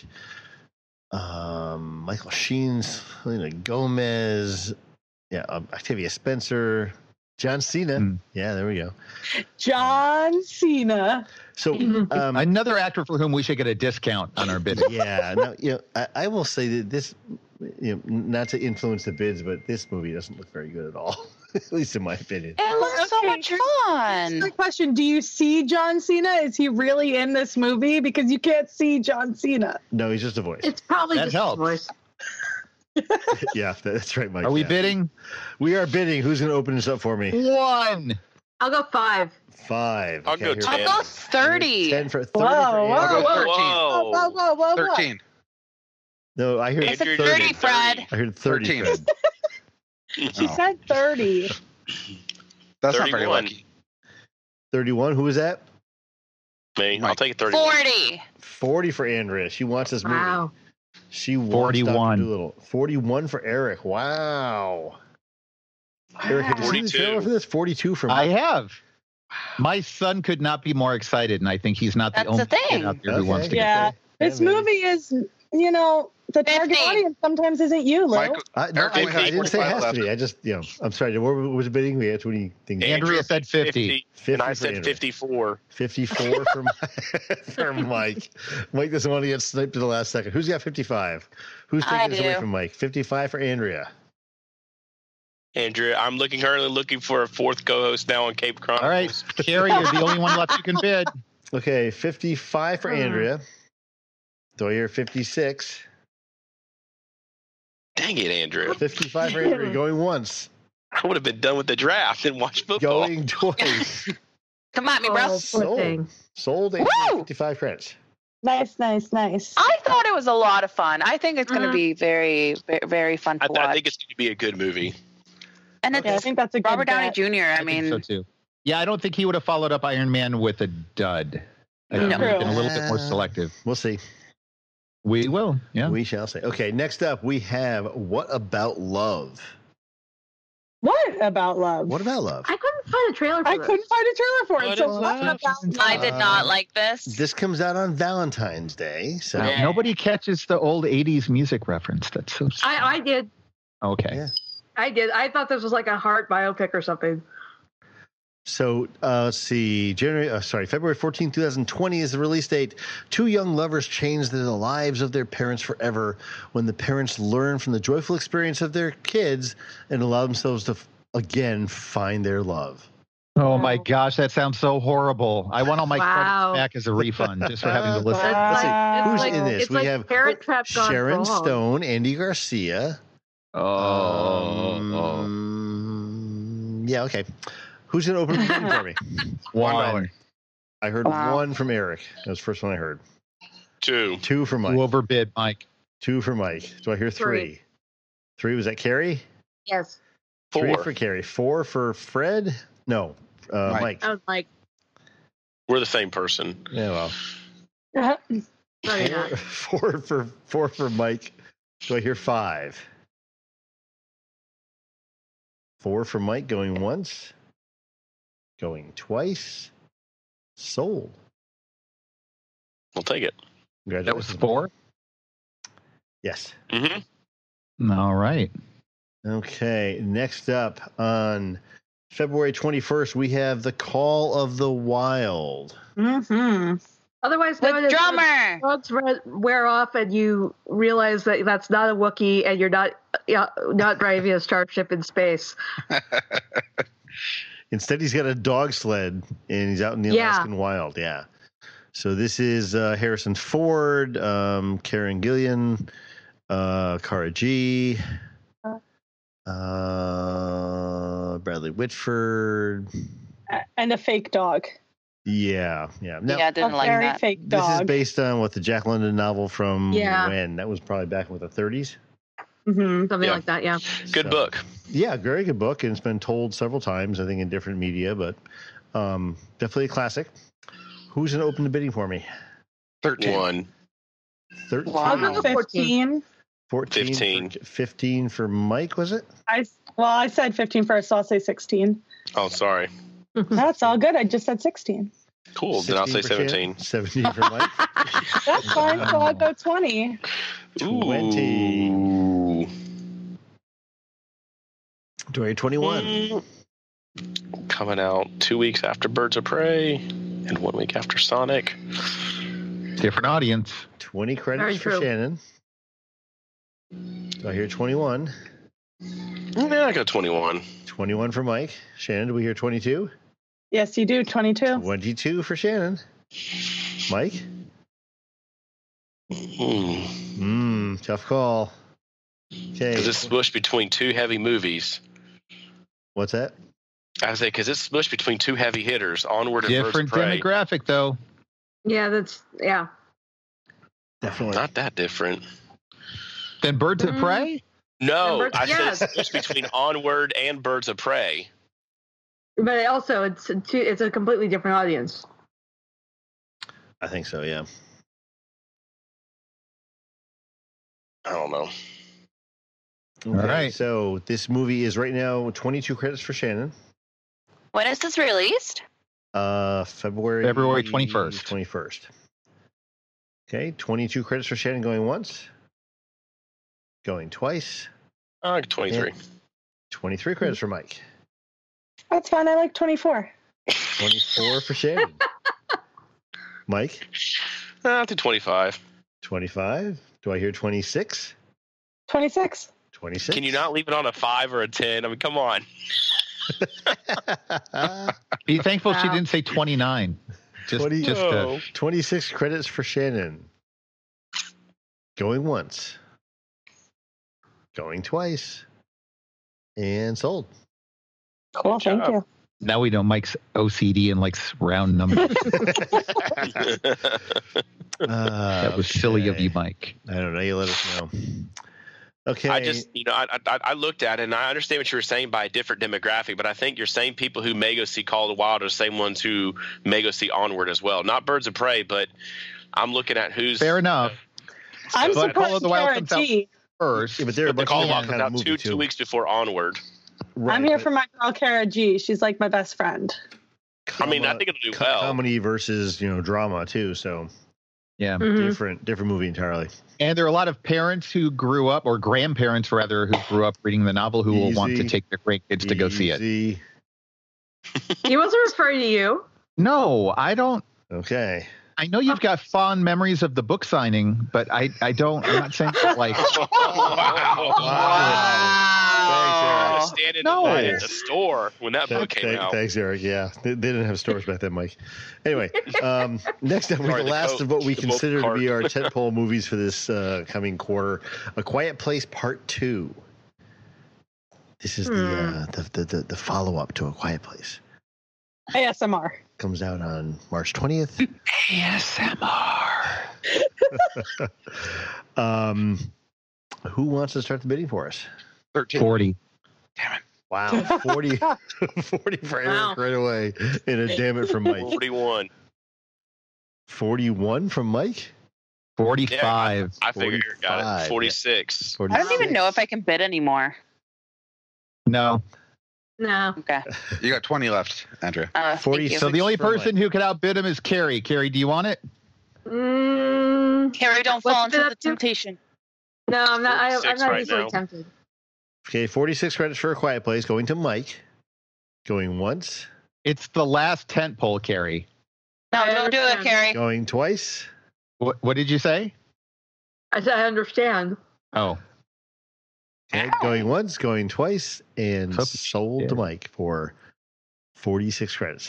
um, Michael Sheen, Selena Gomez, yeah, um, Octavia Spencer, John Cena. Hmm. Yeah, there we go. John Cena. So, um, Another actor for whom we should get a discount on our bidding. yeah, no, you know, I, I will say that this, you know, not to influence the bids, but this movie doesn't look very good at all, at least in my opinion. It looks so Okay, much here's- fun. Good question. Do you see John Cena? Is he really in this movie? Because you can't see John Cena. No, he's just a voice. It's probably That just helps. his voice. Yeah, that's right, Mike. Are we yeah. bidding? We are bidding. Who's going to open this up for me? One. I'll go five. Five. I'll go here- ten. I'll go thirty. Ten for thirty. Whoa, for whoa, I'll Andrew. go whoa. thirteen. Whoa, whoa, whoa, whoa, whoa. Thirteen. No, I heard I said Andrew, thirty. thirty, Fred. I heard thirty. thirteen. Fred. She Oh. said thirty. That's not very thirty-one. lucky. Thirty-one. Who was that? Me, I'll Mike. take it thirty. Forty. Forty for Andrea. She wants this movie. Wow. She wants forty-one. Doctor Doolittle. Forty-one for Eric. Wow. Eric, have you seen the forty-two. trailer for this? Forty-two for I Mike. have. My son could not be more excited, and I think he's not the That's only the thing. kid out there who Okay. wants to Yeah. Okay. This maybe. movie is, you know, the target fifty. audience sometimes isn't you, Lou. Mike, I, no, Eric I, only has I didn't say it has to forty-five be. I just, you know, I'm sorry. What was the bidding? We had twenty things. Andrea said fifty. fifty and I for said Andrea. fifty-four. fifty-four for, Mike, for Mike. Mike doesn't want to get sniped at the last second. Who's got fifty-five? Who's taking I this away do. from Mike? fifty-five for Andrea. Andrea, I'm looking currently looking for a fourth co-host now on Cape Chronicles. All right, Carrie, you're the only one left who can bid. Okay, fifty-five for Hmm. Andrea. Do I hear fifty-six? Dang it, Andrea. fifty-five for Andrea. Going once. I would have been done with the draft and watched football. Going twice. Come at me, bro. Oh, poor Sold. thing. Sold Andrea, Woo! fifty-five credits. Nice, nice, nice. I thought it was a lot of fun. I think it's going to Mhm. be very, very, very fun to I, watch. I think it's going to be a good movie. and it's Yeah, I think that's a good Robert Downey bet. Junior I I mean, think so too. Yeah, I don't think he would have followed up Iron Man with a dud. I think No. he would have been a little bit more selective. We'll see. We will. Yeah. We shall see. Okay, next up we have What About Love? What about love? What about love? I couldn't find a trailer for I this. couldn't find a trailer for it. What So is what love? about I did not like this. This comes out on Valentine's Day, so Wow, nobody catches the old eighties music reference. That's so I, I did. okay. Yeah. I did. I thought this was like a heart biopic or something. So, uh, let's see. January, uh, sorry, February fourteenth, twenty twenty is the release date. Two young lovers change the lives of their parents forever when the parents learn from the joyful experience of their kids and allow themselves to f- again find their love. Oh my gosh, that sounds so horrible. I want all my Wow. credits back as a refund just for having to listen. It's Let's see. like, it's Who's like, in this? It's We like have Parent Trap gone Sharon wrong. Stone, Andy Garcia. Oh, Um, yeah, okay. Who's going to open the bidding for me? one. dollar. I heard Wow. one from Eric. That was the first one I heard. Two. Two for Mike. Who overbid, Mike? Two for Mike. Do I hear three? Three. Three, was that Carrie? Yes. Three Four. for Carrie. Four for Fred? No, uh, Mike. Mike. I was like, We're the same person. Yeah, well. Uh, no, you're not. Four, four for four for Mike. Do I hear five? Four for Mike going once. Going twice. Sold. We'll take it. Congratulations. That was four. Yes. Mm-hmm. All right. Okay. Next up on February twenty-first, we have The Call of the Wild. mm-hmm. Otherwise The known as drummer. drugs re- wear off and you realize that that's not a Wookiee and you're not yeah, not driving a starship in space. Instead, he's got a dog sled and he's out in the Yeah. Alaskan wild. Yeah. So this is uh, Harrison Ford, um, Karen Gillan, uh, Cara G, uh, Bradley Whitford. And a fake dog. Yeah, yeah. Now, yeah, I A didn't like very that. fake this is dog. based on what the Jack London novel from Yeah. when? That was probably back in the thirties. Mm-hmm. Something Yeah. like that, yeah. Good So- book. Yeah, very good book, and it's been told several times, I think, in different media, but um, definitely a classic. Who's going to open the bidding for me? thirteen. One. thirteen, Wow. I'll go fifteen. fourteen, Fifteen. For, fifteen for Mike, was it? I well, I said fifteen first, so I'll say sixteen. Oh, sorry. That's all good. I just said sixteen. Cool. Then I'll say sixteen for Shannon, seventeen. seventeen for Mike. That's fine. So I'll go twenty. twenty. Ooh. Do I hear twenty-one? Mm. Coming out two weeks after Birds of Prey and one week after Sonic. Different audience. twenty Very credits for true. Shannon. Do I hear twenty-one? Yeah, I got twenty-one. twenty-one for Mike. Shannon, do we hear twenty-two? Yes, you do. Twenty-two. twenty-two for Shannon. Mike? Mm. Mmm, tough call. Okay. Because it's smushed between two heavy movies. What's that? I say because it's smushed between two heavy hitters. Onward and Different Birds of Prey. demographic, though. Yeah, that's yeah. Definitely. Not that different. Then Birds of Mm. Prey. No, And Birds- I yes. said it's smushed between Onward and Birds of Prey. But it also it's a two, it's a completely different audience. I think so, yeah. I don't know. Okay, right. So this movie is right now twenty-two credits for Shannon. When is this released? Uh, February February twenty-first. twenty-first. Okay, twenty-two credits for Shannon going once, going twice. I like twenty-three. twenty-three credits for Mike. That's fine. I like twenty-four. twenty-four for Shannon. Mike, Uh, to twenty-five. twenty-five. Do I hear twenty-six? Twenty-six. twenty-six. Can you not leave it on a five or a ten? I mean, come on. Be thankful she Wow. didn't say twenty-nine. Just, twenty just uh, Oh. twenty-six credits for Shannon. Going once. Going twice. And sold. Cool. Good Thank job. you. now we know Mike's O C D and likes round numbers. Uh, That was silly of okay. you, Mike. I don't know. You let us know. Okay. I just, you know, I, I I looked at it and I understand what you were saying by a different demographic, but I think you're saying people who may go see Call of the Wild are the same ones who may go see Onward as well. Not Birds of Prey, but I'm looking at who's fair enough. Uh, I'm but surprised Kara G. First, yeah, but they're a bunch Call of of the Wild kind comes of out movie two too. two weeks before Onward. Right, I'm here but for my girl Kara G. She's like my best friend. I mean, I think it'll do co- well. Comedy versus you know drama too. So yeah, Mhm. different different movie entirely. and there are a lot of parents who grew up, or grandparents rather, who grew up reading the novel, who will want to Easy. take their grandkids to go see it. Easy. He wasn't referring to you. No, I don't. Okay. I know you've got fond memories of the book signing, but I, I don't. I'm not saying that, like. I was standing No. in line at the store when that book came Thank- out. Thanks, Eric. Yeah, they, they didn't have stores back then, Mike. Anyway, um, next up, we have Sorry, the the last Coke- of what we the consider Coke to be cart. our tentpole movies for this uh, coming quarter: A Quiet Place Part Two. This is the, uh, the the the, the follow up to A Quiet Place. A S M R. Comes out on March twentieth. A S M R. um, who wants to start the bidding for us? thirteen. forty. Damn it. Wow, forty, forty for Eric Wow. right away, and a damn it from Mike. forty-one. forty-one from Mike. forty-five. I figured you got forty-five, it. yeah. forty-six. I don't even know if I can bid anymore. No. No. Okay. You got twenty left, Andrea. Uh, forty. thank you. So the only For Mike. person who could outbid him is Carrie. Carrie, do you want it? Mm, Carrie, don't What's fall it into up the to? temptation. no, I'm not. I, I'm forty-six not right easily now. tempted. Okay, forty-six credits for A Quiet Place going to Mike. Going once, It's the last tent pole, Carrie. No, I don't do it, understand. Carrie. going twice. What, what did you say? I said I understand. Oh, Okay, going once, going twice, and So- sold to Mike for forty-six credits.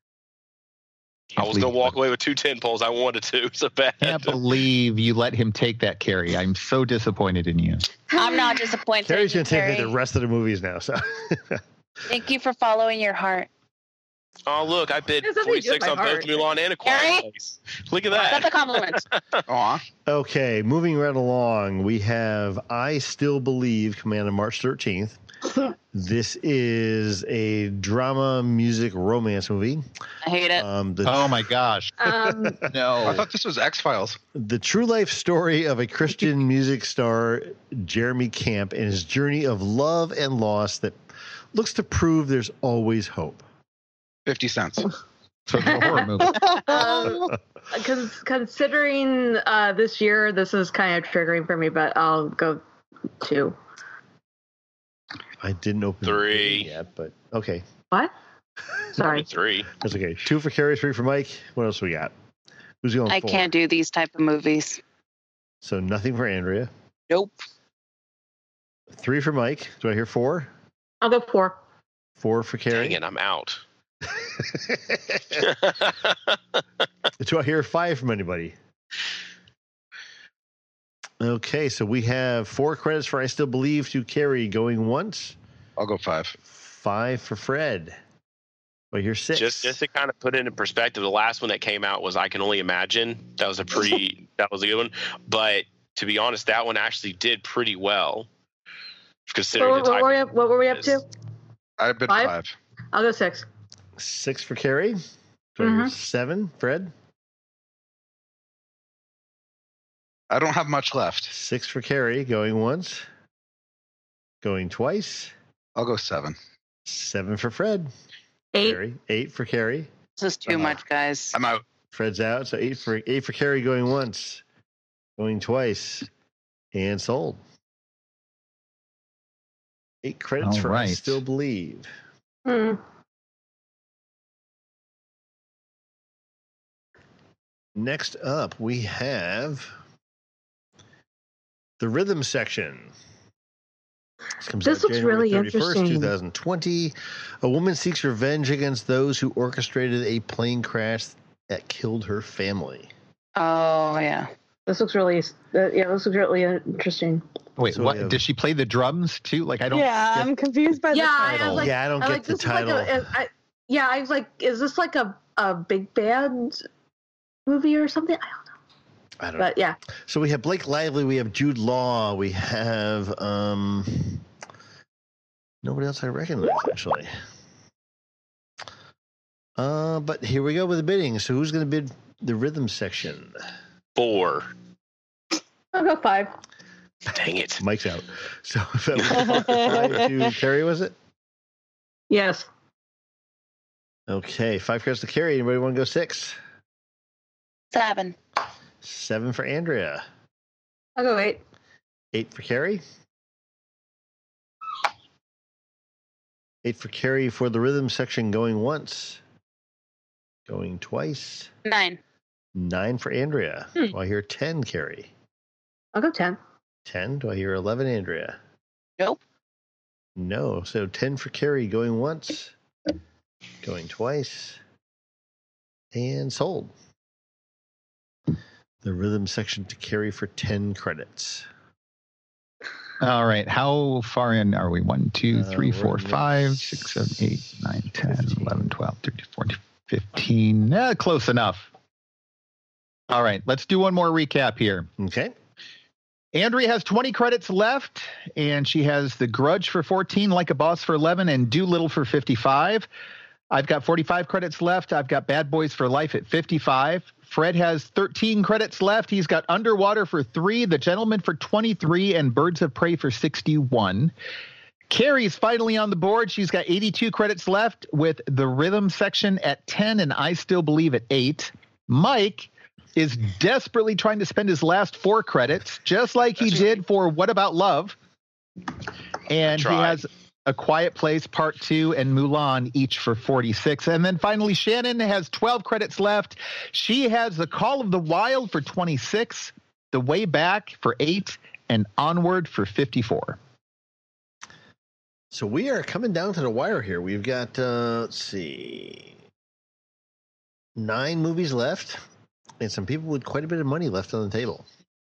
I was going to walk away with two ten poles. I wanted to so bad. I can't believe you let him take that, Carrie. I'm so disappointed in you. I'm not disappointed. Carrie's in going you, to take Carrie. like the rest of the movies now. So Thank you for following your heart. Oh, look, I bid There's nothing to do with forty-six my on both heart. Mulan and A Quiet Carrie? Place. Look at That's a that. compliment. Aw. okay, moving right along, we have I Still Believe coming out on March thirteenth. This is a drama, music, romance movie. I hate it. Um, the Oh my gosh. Um, I No. thought this was X Files. The true life story of a Christian music star, Jeremy Camp, and his journey of love and loss that looks to prove there's always hope. Fifty cents. So it's a horror movie. um, cons- considering uh, this year, this is kind of triggering for me, but I'll go two. I didn't open Three. the yet, but okay. What? Sorry. Three. That's okay. Two for Carrie, three for Mike. What else we got? Who's going I four? can't do these type of movies. So nothing for Andrea. Nope. Three for Mike. Do I hear four? I'll go four. Four for Carrie. Dang it, I'm out. Do I hear five from anybody? Okay, so we have four credits for I Still Believe to Carrie going once. I'll go five. Five for Fred. Do I hear six? just just to kind of put it in perspective, the last one that came out was I Can Only Imagine. That was a pretty that was a good one. But to be honest, that one actually did pretty well. Considering What, the what, type were we of up, what were we up to? I bid Five? five. I'll go six. Six for Carrie. Do I hear Mhm. seven? Fred? I don't have much left. Six for Carrie, going once. Going twice. I'll go seven. Seven for Fred. Eight. Carrie. Eight for Carrie. This is too Uh, much, guys. I'm out. Fred's out, so eight for eight for Carrie going once, going twice, and sold. Eight credits All for I right. Still Believe. Hmm. Next up, we have the rhythm section. This, comes This out looks January really thirty-first, interesting. twenty twenty. A woman seeks revenge against those who orchestrated a plane crash that killed her family. Oh yeah. This looks really, uh, yeah, this looks really interesting. Wait, So we what? have- Does she play the drums too? Like I don't. Yeah, get- I'm confused by the Yeah, I title. was like, yeah, I don't I get like the this is like title. a, I, yeah, I was like, is this like a, a big band movie or something? I don't know. I don't but know. yeah. So we have Blake Lively, we have Jude Law, we have um, nobody else I recognize actually. Uh, but here we go with the bidding. So who's going to bid the rhythm section? Four. I'll go five. Dang it. Mike's out. So if that was five to Carrie, was it? Yes. Okay, five credits to Carrie. Anybody want to go six? Seven. Seven for Andrea. I'll go eight. Eight for Carrie. Eight for Carrie for the rhythm section going once. Going twice. Nine. Nine for Andrea. Hmm. Do I hear ten, Carrie? I'll go ten. Ten. Do I hear eleven, Andrea? Nope. No. So ten for Carrie going once. Going twice. And sold. The rhythm section to Carrie for ten credits. All right. How far in are we? one, two, Uh, three, four, we're five, six, seven, eight, nine, ten, eleven, twelve, thirteen, fourteen, fifteen. Eh, close enough. All right. Let's do one more recap here. Okay. Andrea has twenty credits left, and she has The Grudge for fourteen, Like a Boss for eleven, and Doolittle for fifty-five. I've got forty-five credits left. I've got Bad Boys for Life at fifty-five. Fred has thirteen credits left. He's got Underwater for three, The Gentleman for twenty-three, and Birds of Prey for sixty-one. Carrie's finally on the board. She's got eighty-two credits left with the rhythm section at ten, and I Still Believe at eight. Mike is desperately trying to spend his last four credits, just like he did for What About Love. And he has A Quiet Place Part two and Mulan each for forty-six. And then finally, Shannon has twelve credits left. She has The Call of the Wild for twenty-six, The Way Back for eight, and Onward for fifty-four. So we are coming down to the wire here. We've got, uh, let's see, nine movies left, and some people with quite a bit of money left on the table.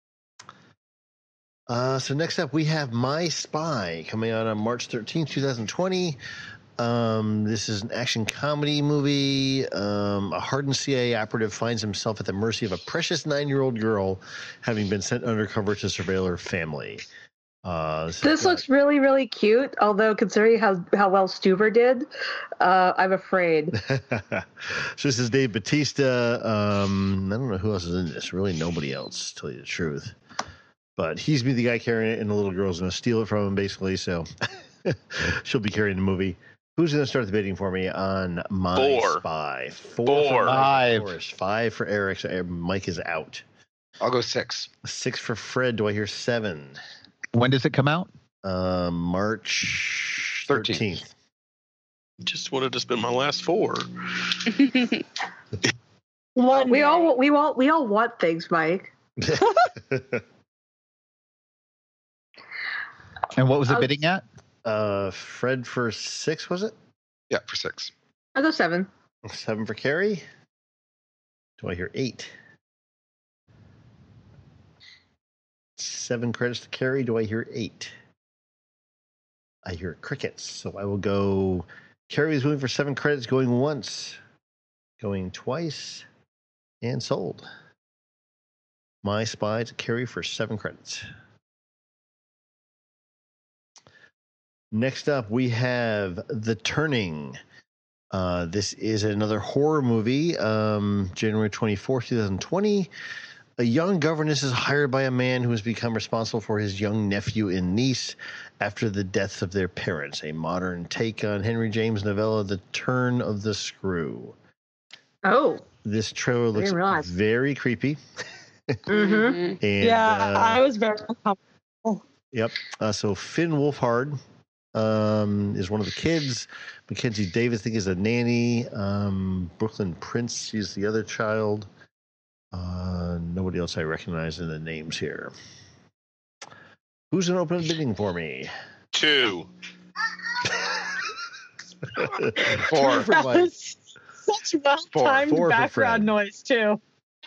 Uh, so next up, we have My Spy coming out on March thirteenth, twenty twenty. Um, this is an action comedy movie. Um, a hardened C I A operative finds himself at the mercy of a precious nine-year-old girl, having been sent undercover to surveil her family. Uh, this This got, looks really, really cute. Although considering how how well Stuber did, uh, I'm afraid. So this is Dave Bautista. Um, I don't know who else is in this. Really, nobody else, to tell you the truth. But he's be the guy carrying it, and the little girl's going to steal it from him, basically. So she'll be carrying the movie. Who's going to start the bidding for me on My Four. Spy? Four. Four. For Five. Mike, Five for Eric. So Mike is out. I'll go six. Six for Fred. Do I hear seven? When does it come out? Uh, March thirteenth. Just wanted to spend my last four. One We day. all we all we all want things, Mike. And what was it I'll- bidding at? uh, Fred for six, was it? Yeah, for six. I'll go seven. Seven for Carrie. Do I hear eight? Seven credits to Carrie. Do I hear eight? I hear crickets. So I will go. Carrie is moving for seven credits, going once, going twice, and sold. My Spy to Carrie for seven credits. Next up, we have The Turning. Uh, this is another horror movie, um, January twenty-fourth, twenty twenty. A young governess is hired by a man who has become responsible for his young nephew and niece after the deaths of their parents. A modern take on Henry James' novella, The Turn of the Screw. Oh. This trailer looks didn't realize. very creepy. Mm-hmm. And, yeah, uh, I was very uncomfortable. Yep. Uh, so Finn Wolfhard um, is one of the kids. Mackenzie Davis, I think, is a nanny. Um, Brooklyn Prince, she's the other child. Uh, nobody else I recognize in the names here. Who's going to open the bidding for me? Two. Four. For That Mike. was such well-timed Four for Fred. background noise too.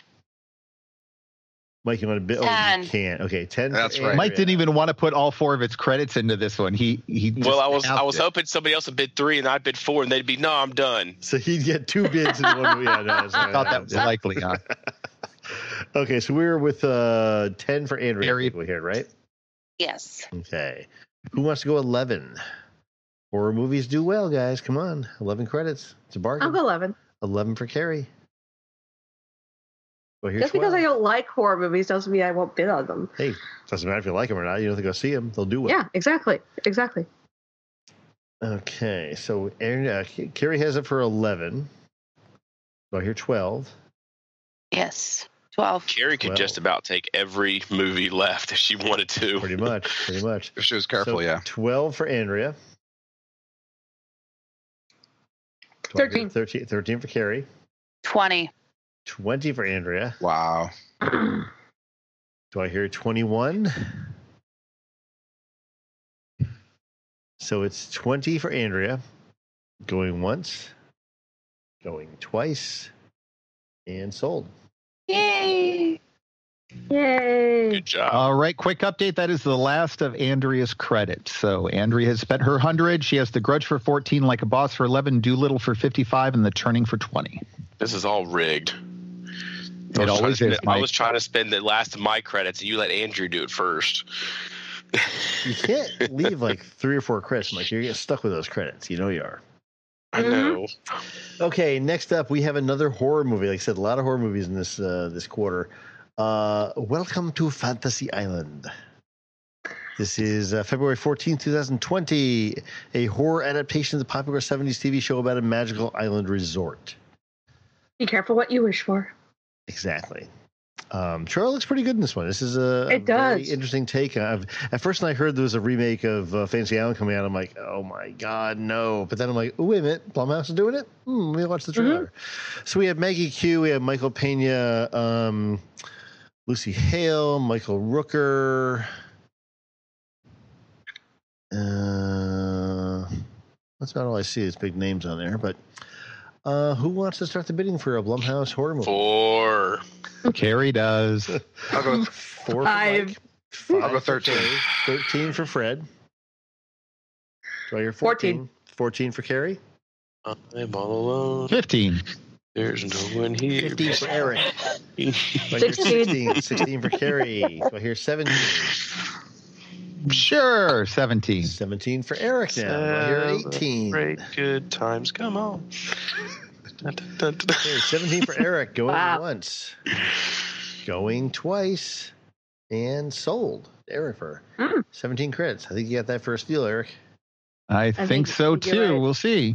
Mike, you want to bid? Oh, Ten. you can't. Okay, ten. for That's right. Andrea. Mike didn't even want to put all four of its credits into this one. He he. just Well, I was I was halved it. hoping somebody else would bid three and I'd bid four, and they'd be no, I'm done. So he'd get two bids in one. Yeah, no, I thought that was likely. Huh? Okay, so we were with uh, ten for Andrea. Carrie. We here, right? Yes. Okay. Who wants to go eleven? Horror movies do well, guys. Come on. eleven credits. It's a bargain. I'll go eleven. eleven for Carrie. Well, here's Just because twelve. I don't like horror movies doesn't mean I won't bid on them. Hey, doesn't matter if you like them or not. You don't have to go see them. They'll do well. Yeah, exactly. Exactly. Okay, so Aaron, uh, Carrie has it for eleven. So here twelve. Yes. twelve. Carrie could Well. just about take every movie left if she wanted to. Pretty much. Pretty much. If she was careful, So yeah. twelve for Andrea. thirteen. thirteen. thirteen for Carrie. twenty. twenty for Andrea. Wow. Do I hear twenty-one? So it's twenty for Andrea. Going once. Going twice. And sold. Yay. Yay. Good job. All right, quick update. That is the last of Andrea's credits. So Andrea has spent her one hundred. She has The Grudge for fourteen, Like a Boss for eleven, Doolittle for fifty-five, and The Turning for twenty. This is all rigged. It I was trying always to spend- is, I Mike. was trying to spend the last of my credits, and you let Andrew do it first. You can't leave like three or four credits. Like you're getting stuck with those credits. You know you are. I know. Okay, next up we have another horror movie. Like I said, a lot of horror movies in this uh, this quarter. Uh, Welcome to Fantasy Island. This is uh, February fourteenth, twenty twenty, a horror adaptation of the popular seventies T V show about a magical island resort. Be careful what you wish for. Exactly. Um, Trailer looks pretty good in this one. This is a, a It does. very interesting take. I've, at first, when I heard there was a remake of uh, Fantasy Island coming out, I'm like, oh my God, no. But then I'm like, oh, wait a minute, Blumhouse is doing it? Hmm, let me watch the trailer. Mm-hmm. So we have Maggie Q, we have Michael Pena, um, Lucy Hale, Michael Rooker. Uh, that's about all I see. It's big names on there. But uh, who wants to start the bidding for a Blumhouse horror movie? Four. Carrie does. I'll go with Four for Five. Mike. Five I'll go for thirteen. Carrie. thirteen for Fred. Do I hear fourteen? fourteen for Carrie. I'm all alone. fifteen. There's no one here. fifteen for Eric. Do I hear Sixteen. sixteen? sixteen for Carrie. Do I hear seventeen? Sure, seventeen. seventeen for Eric now. Do I hear eighteen? Great good times. Come on. Dun, dun, dun, dun. Okay, seventeen for Eric. Going Wow. once. Going twice. And sold. Eric for Mm. seventeen crits. I think you got that first deal, Eric. I, think- think so I think too. you're right. We'll see.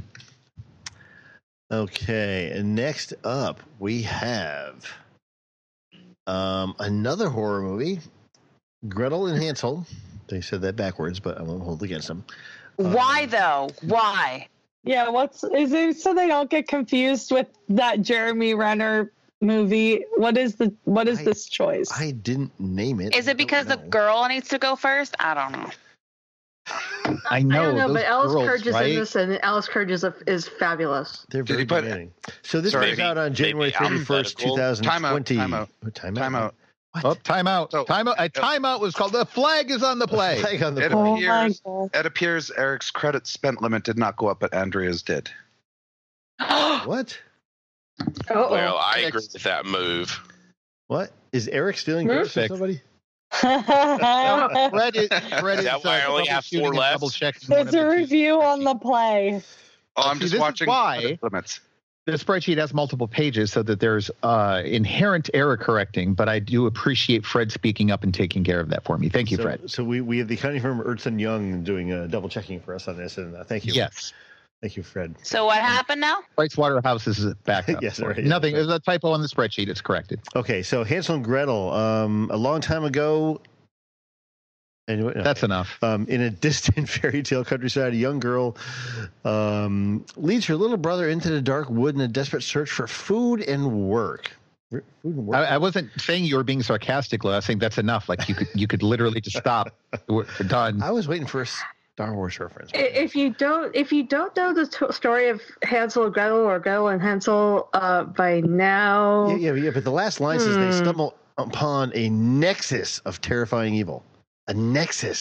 Okay, and next up we have um, another horror movie, Gretel and Hansel. They said that backwards, but I won't hold against them. Why though? Why? Yeah, what's is it so they don't get confused with that Jeremy Renner movie? What is the what is I- this choice? I didn't name it. Is I it because the don't know. girl needs to go first? I don't know. I know. I don't know, those but Alice girls, Kurd is right? in this, and Alice Kurd is, a, is fabulous. They're Did very he put- demanding. So this Sorry. comes out on Maybe- January maybe thirty-first, alphabetical. twenty twenty. Time out, Oh, time out. Time out. What? Oh, timeout. So- timeout. A timeout was called. The flag is on the play. Flag on the It play. oh my appears, god! it appears Eric's credit spent limit did not go up, but Andrea's did. What? Oh, Well, I agree with that move. What? Is Eric stealing credits from Perfect. somebody? Fred is, Fred is, that why I only have four troubleshooting and left? double-checking one There's of a the two. review on the play. Oh, I'm See, just this is watching why- credit limits. The spreadsheet has multiple pages so that there's uh, inherent error correcting, but I do appreciate Fred speaking up and taking care of that for me. Thank you, so, Fred. So we, we have the accounting firm Ernst and Young doing uh, double checking for us on this, and uh, thank you. Yes. Thank you, Fred. So what happened now? Price Waterhouse is back up. Yes, for it. right. Nothing. There's a typo on the spreadsheet. It's corrected. Okay, so Hansel and Gretel. Um, a long time ago. Anyway, no. That's enough. Um, in a distant fairy tale countryside, a young girl um, leads her little brother into the dark wood in a desperate search for food and work. Food and work. I, I wasn't saying you were being sarcastic, Lou. I was saying that's enough. Like you could, you could literally just stop. We're done. I was waiting for a Star Wars reference. I- If you don't, if you don't know the t- story of Hansel and Gretel or Gretel and Hansel uh, by now, Yeah, yeah, yeah. But the last line says they Hmm. stumble upon a nexus of terrifying evil. A nexus.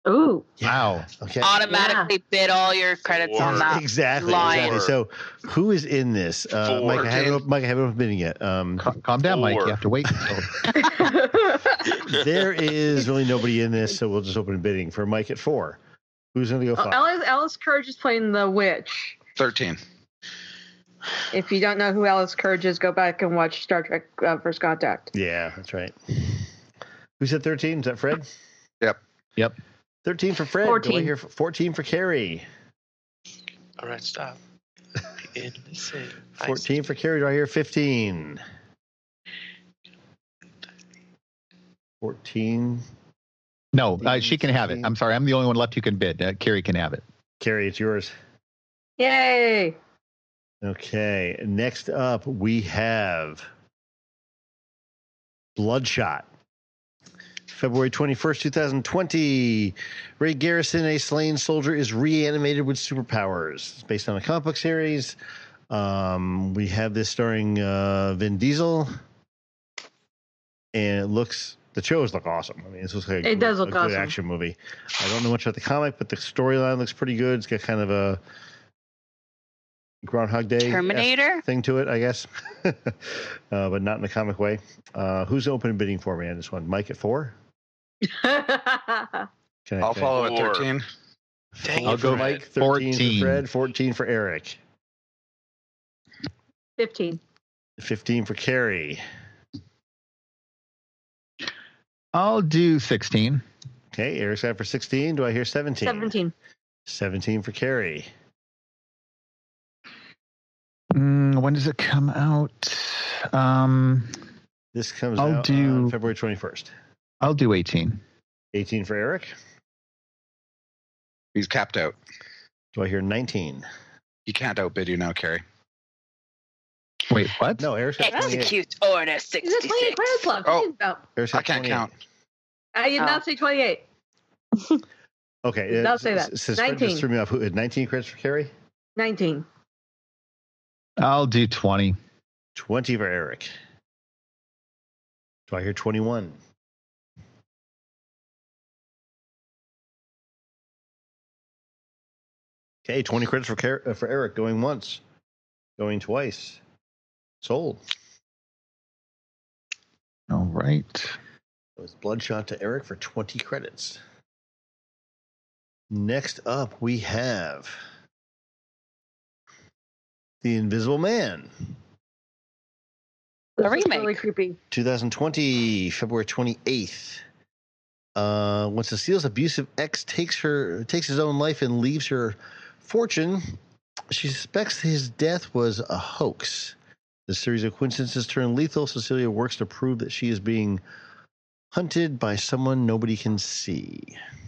Ooh. Wow. Okay. Automatically yeah. bid all your credits Four. on that. Exactly. line. Exactly. So, who is in this? Uh, Mike, I haven't, Mike, I haven't opened bidding yet. Um, Cal- calm down, Four. Mike. You have to wait. There is really nobody in this, so we'll just open bidding for Mike at four. Who's going to go five? Oh, Alice, Alice Courage is playing the witch. thirteen. If you don't know who Alice Courage is, go back and watch Star Trek uh, First Contact. Yeah, that's right. Who said thirteen? Is that Fred? Yep. Yep. thirteen for Fred. fourteen. Do I hear fourteen for Carrie? All right, stop. fourteen for Carrie. Do I hear fifteen? fourteen. No, uh, she can have it. I'm sorry. I'm the only one left who can bid. Uh, Carrie can have it. Carrie, it's yours. Yay. Okay. Next up, we have Bloodshot. February twenty-first, twenty twenty. Ray Garrison, a slain soldier, is reanimated with superpowers. It's based on a comic book series. Um, we have this starring uh, Vin Diesel. And it looks, the shows look awesome. I mean, this looks like a, it good, does look a good awesome. action movie. I don't know much about the comic, but the storyline looks pretty good. It's got kind of a Groundhog Day Terminator thing to it, I guess. uh, but not in the comic way. Uh, who's open bidding for me on this one? Mike at four? Can I, I'll can follow I, at thirteen. Dang I'll it, go Fred. Mike, thirteen fourteen. for Fred, fourteen for Eric. fifteen. fifteen for Carrie. I'll do sixteen. Okay, Eric's out for sixteen. Do I hear seventeen? seventeen. seventeen for Carrie. Mm, when does it come out? Um, This comes I'll out do- on February twenty-first. I'll do eighteen. eighteen for Eric. He's capped out. Do I hear nineteen? He can't outbid you now, Carrie. Wait, what? No, Eric's got twenty-eight. execute order He's at twenty-eight sixty-six. credits left. Oh. Oh. Eric's I got can't twenty-eight. count. I did Oh. not say twenty-eight. Okay. Did not say that. S- Since Fred nineteen. just threw me off, who had nineteen credits for Carrie? nineteen. I'll do twenty. twenty for Eric. Do I hear twenty-one? Okay, twenty credits for Car- uh, for Eric, going once, going twice. Sold. All right. It was Bloodshot to Eric for twenty credits. Next up, we have The Invisible Man. A This is remake. really creepy. twenty twenty, February twenty-eighth. Uh, once Cecile's abusive ex takes her takes his own life and leaves her fortune, she suspects his death was a hoax. The series of coincidences turn lethal. Cecilia works to prove that she is being hunted by someone nobody can see.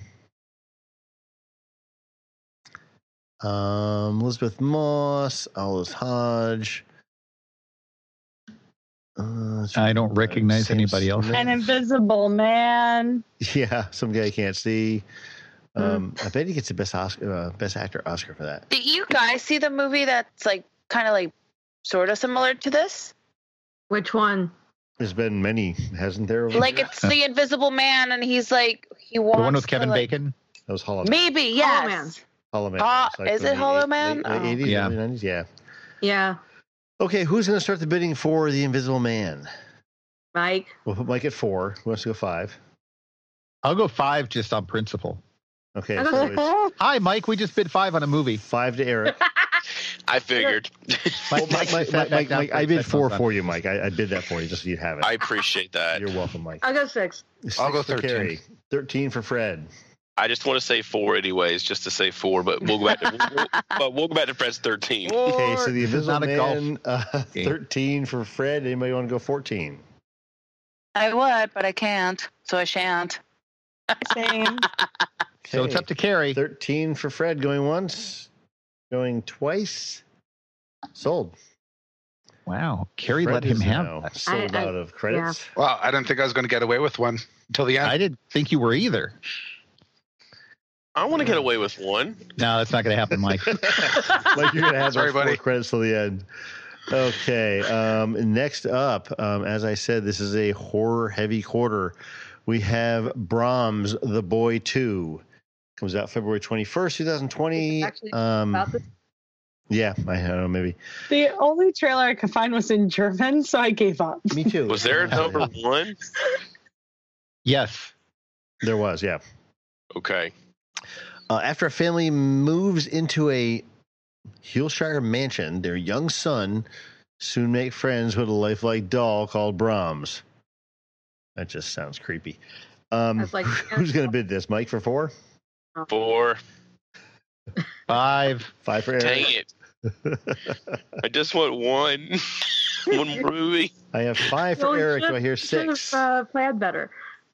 Um, Elizabeth Moss, Aldous Hodge. Uh, I don't recognize Sam anybody else. Smith. An invisible man. Yeah, some guy you can't see. Um, I bet he gets the best Oscar, uh, best actor Oscar for that. Did you guys see the movie that's like kind of like sort of similar to this? Which one? There's been many, hasn't there? over Like the- it's the Invisible Man, and he's like he wants The one with to, Kevin like- Bacon? that was Hollow Man. Maybe yes. Man. Hollow Man. Ah, It's like is from it the Hollow eight- Man? Late, late Oh. eighties, Yeah. early nineties, yeah. Yeah. Okay, who's going to start the bidding for The Invisible Man? Mike. We'll put Mike at four. Who wants to go five? I'll go five just on principle. Okay, I so it's Hi, Mike. We just bid five on a movie. five to Eric. I figured. Well, Mike, Mike, sat Mike, back Mike, down Mike, for I a bid second. four for you, Mike. I, I bid that for you just so you'd have it. I appreciate that. You're welcome, Mike. I'll go six. Six I'll go for thirteen. Carrie. thirteen for Fred. I just want to say four anyways, just to say four, but we'll go back to we'll, we'll- but we'll go back to Fred's thirteen. Okay, so The This is Invisible not a golf Man, uh, game. thirteen for Fred. Anybody want to go fourteen? I would, but I can't, so I shan't. Same. So it's Okay. up to Carrie. thirteen for Fred, going once, going twice. Sold. Wow. Carrie Fred let him is have now that. sold I- I- out of credits. Well, I didn't think I was going to get away with one until the end. I didn't think you were either. I want to get away with one. No, that's not going to happen, Mike. Like you're gonna have Sorry, those four buddy. credits till the end. Okay. Um, next up, um, as I said, this is a horror heavy quarter. We have Brahms, The Boy Two. Comes out February twenty-first, twenty twenty. Actually, Um, about this. yeah, I don't know, maybe. The only trailer I could find was in German, so I gave up. Me too. Was there a number one? Yes. There was, yeah. Okay. Uh, after a family moves into a Hillshire mansion, their young son soon make friends with a lifelike doll called Brahms. That just sounds creepy. Um, That's like- who's going to bid this? Mike for four? Four. Five. Five for Eric? Dang it. I just want one. One movie. I have five for Well, you Eric. should- Do I hear you should have, six? Uh, planned better.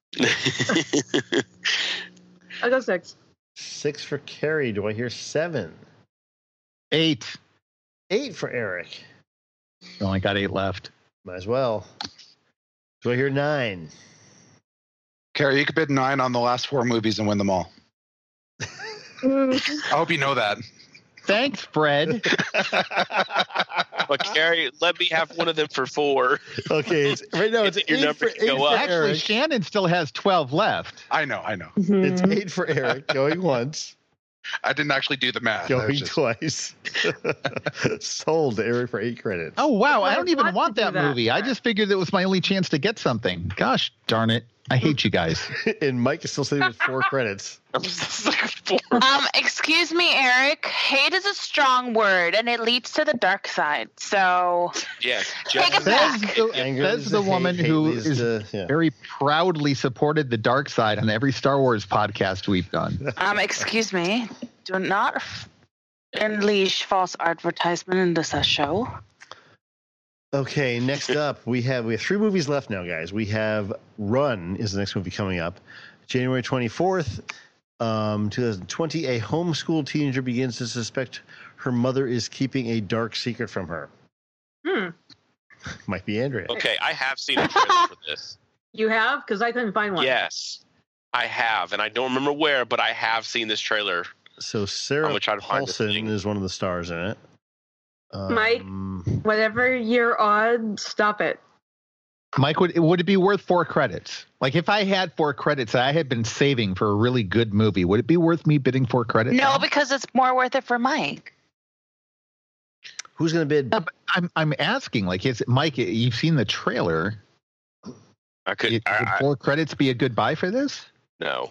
I'll go six. Six for Carrie. Do I hear seven? Eight. Eight for Eric. Only got eight left. Might as well. Do I hear nine? Carrie, you could bid nine on the last four movies and win them all. I hope you know that. Thanks, Fred. But Carrie, let me have one of them for four. Okay, it's, right now it's And your eight number for, can eight go for up. Actually, Eric. Shannon still has twelve left. I know, I know. It's Mhm. eight for Eric, going once, I didn't actually do the math. I going was just- twice. Sold to Eric for eight credits. Oh, wow. I I don't even want want to do that that. movie. I just figured it was my only chance to get something. Gosh darn it. I hate you guys. And Mike is still sitting with four credits. I'm just like four. Um, excuse me, Eric. Hate is a strong word, and it leads to the dark side. So Yeah. Take it Just, back. Says the, Anger says leads the to woman hate, who hate leads is to- yeah. very proudly supported the dark side on every Star Wars podcast we've done. Um, excuse me. Do not f- unleash false advertisement in this uh, show. Okay, next up we have we have three movies left now, guys. We have Run is the next movie coming up, January twenty fourth, um, twenty twenty. A homeschool teenager begins to suspect her mother is keeping a dark secret from her. Hmm. Might be Andrea. okay, I have seen a trailer for this. You have? Because I couldn't find one. Yes, I have, and I don't remember where, but I have seen this trailer. So I'm Sarah gonna try to find this Paulson thing. is one of the stars in it. Mike? Um, Whatever you're on, stop it. Mike, would, would it be worth four credits? Like if I had four credits that I had been saving for a really good movie, would it be worth me bidding four credits? No, on? because it's more worth it for Mike. Who's going to bid? Uh, but I'm I'm asking, like, is it, Mike? You've seen the trailer. I could. Would I, I, four credits be a good buy for this? no.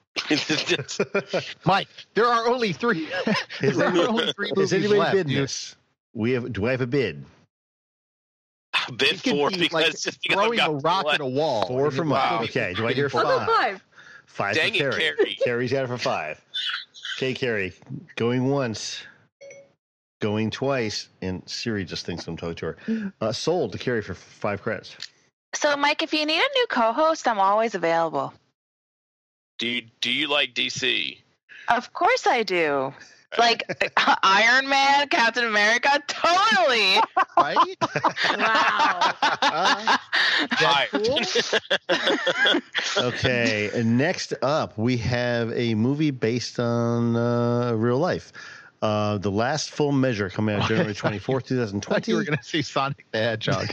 Mike, there are only three. Is there any- are only three Is movies anybody left. bidding You- this? We have. Do I have a bid? Bid it could four be because like just because I've throwing got a rock left. at a wall. Four And for it- Mike. Wow. Okay. Do I hear I'll go five? five. Five Dang for it, Carrie. Carrie. Carrie's got it for five. Okay, Carrie. Going once. Going twice. And Siri just thinks I'm talking to her. Uh, sold to Carrie for five credits. So, Mike, if you need a new co-host, I'm always available. Do you do you like D C? Of course I do. Like Iron Man, Captain America, totally. right? Wow. Hired. Okay. And next up, we have a movie based on uh, real life. Uh, the Last Full Measure coming out January twenty-fourth, twenty I thought twenty. you were going to see Sonic the Hedgehog.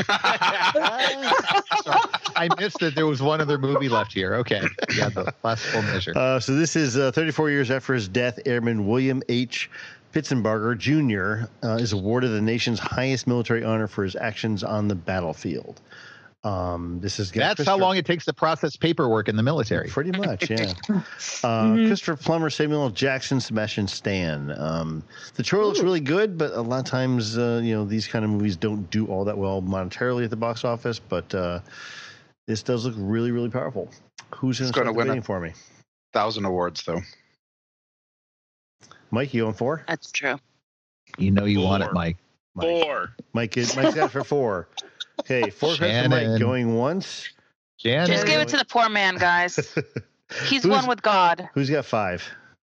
I missed that there was one other movie left here. Okay. Yeah, the Last Full Measure. Uh, so this is uh, thirty-four years after his death, Airman William H. Pitzenbarger Junior Uh, is awarded the nation's highest military honor for his actions on the battlefield. Um, this is That's how long it takes to process paperwork in the military. Pretty much, yeah. Uh, Mhm. Christopher Plummer, Samuel L. Jackson, Sebastian Stan. Um, the trailer looks really good, but a lot of times, uh, you know, these kind of movies don't do all that well monetarily at the box office. But uh, this does look really, really powerful. Who's going It's to gonna start win debating a- for me? Thousand awards, though. Mike, you going for? That's true. You know you want it, Four. Mike. Mike. Four. Mike, is, Mike's got it for four. Okay, four credits for Mike. Shannon. Going once. Shannon. Just give it to the poor man, guys. He's Who's- one with God. Who's got five?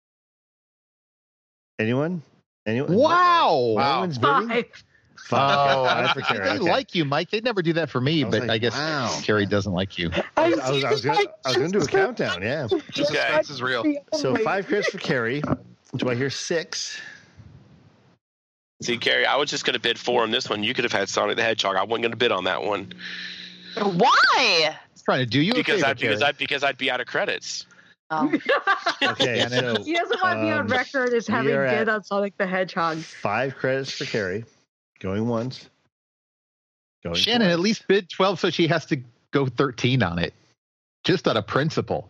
Anyone? Anyone? Wow. Wow. Anyone's bidding? Five. Five. Oh, Five I, for Carrie. they Okay. like you, Mike. They'd never do that for me, I was but like, I guess wow. Carrie doesn't like you. I was, I was, I was gonna, I was gonna do a countdown. Yeah. The Okay. suspense is real. So five credits for Carrie. Do I hear six? See, Carrie, I was just going to bid four on this one. You could have had Sonic the Hedgehog. I wasn't going to bid on that one Why? He's trying to do you a because favor, I because Carrie. I because I'd be out of credits. Oh. Okay, so he doesn't want to be on um, record as we having are bid at on Sonic the Hedgehog. Five credits for Carrie. Going once. Going Shannon twice. at least bid twelve, so she has to go thirteen on it, just out of principle.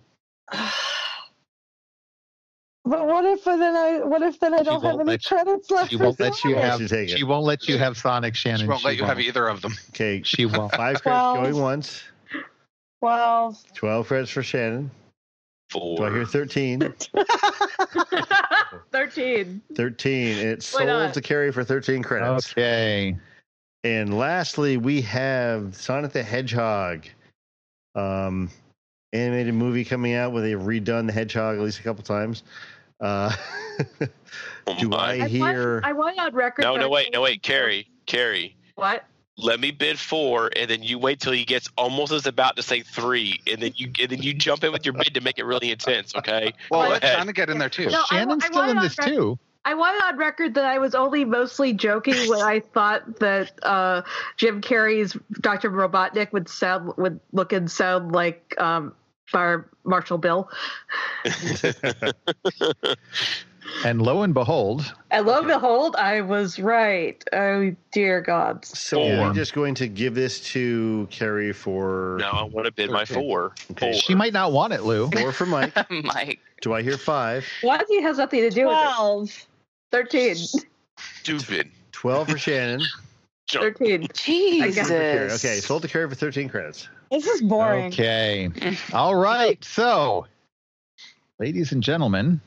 But what if then I what if then I don't have won't any let you- credits left? She for won't let you Sonic? have. You take it. She won't let you have Sonic, Shannon. She won't let you have won't. either of them. Okay, She won't. five credits Twelve. going once. Twelve. Twelve credits for Shannon. Four. Do I hear thirteen? Thirteen. Thirteen. And it's Why sold not? to Carrie for thirteen credits. Okay. And lastly, we have Sonic the Hedgehog. Um, animated movie coming out where they've redone the Hedgehog at least a couple times. Uh, Oh do my. I I hear? want, I want on record. No, that no, I wait, no, told- wait, Carrie, Carrie. What? Let me bid four, and then you wait till he gets almost as about to say three, and then you and then you jump in with your bid to make it really intense. Okay. Well, Go let ahead. Sonic get in there too. No, I- Shannon's I still want in it on this record- too. I want it on record that I was only mostly joking when I thought that uh, Jim Carrey's Doctor Robotnik would sound would look and sound like um, Fire Marshal Bill. And lo and behold, And lo and behold, I was right. Oh dear God! So are Four. we just going to give this to Carrie for No, I want to bid my Okay. four. Okay. Four. she might not want it, Lou. four for Mike? Mike. Do I hear five? Wazzy has nothing to do with it. Twelve. Thirteen. Stupid. Twelve for Shannon. Jump. Thirteen. Jesus. For Carrie. Okay, sold to Carrie for thirteen credits. This is boring. Okay. All right. So, ladies and gentlemen,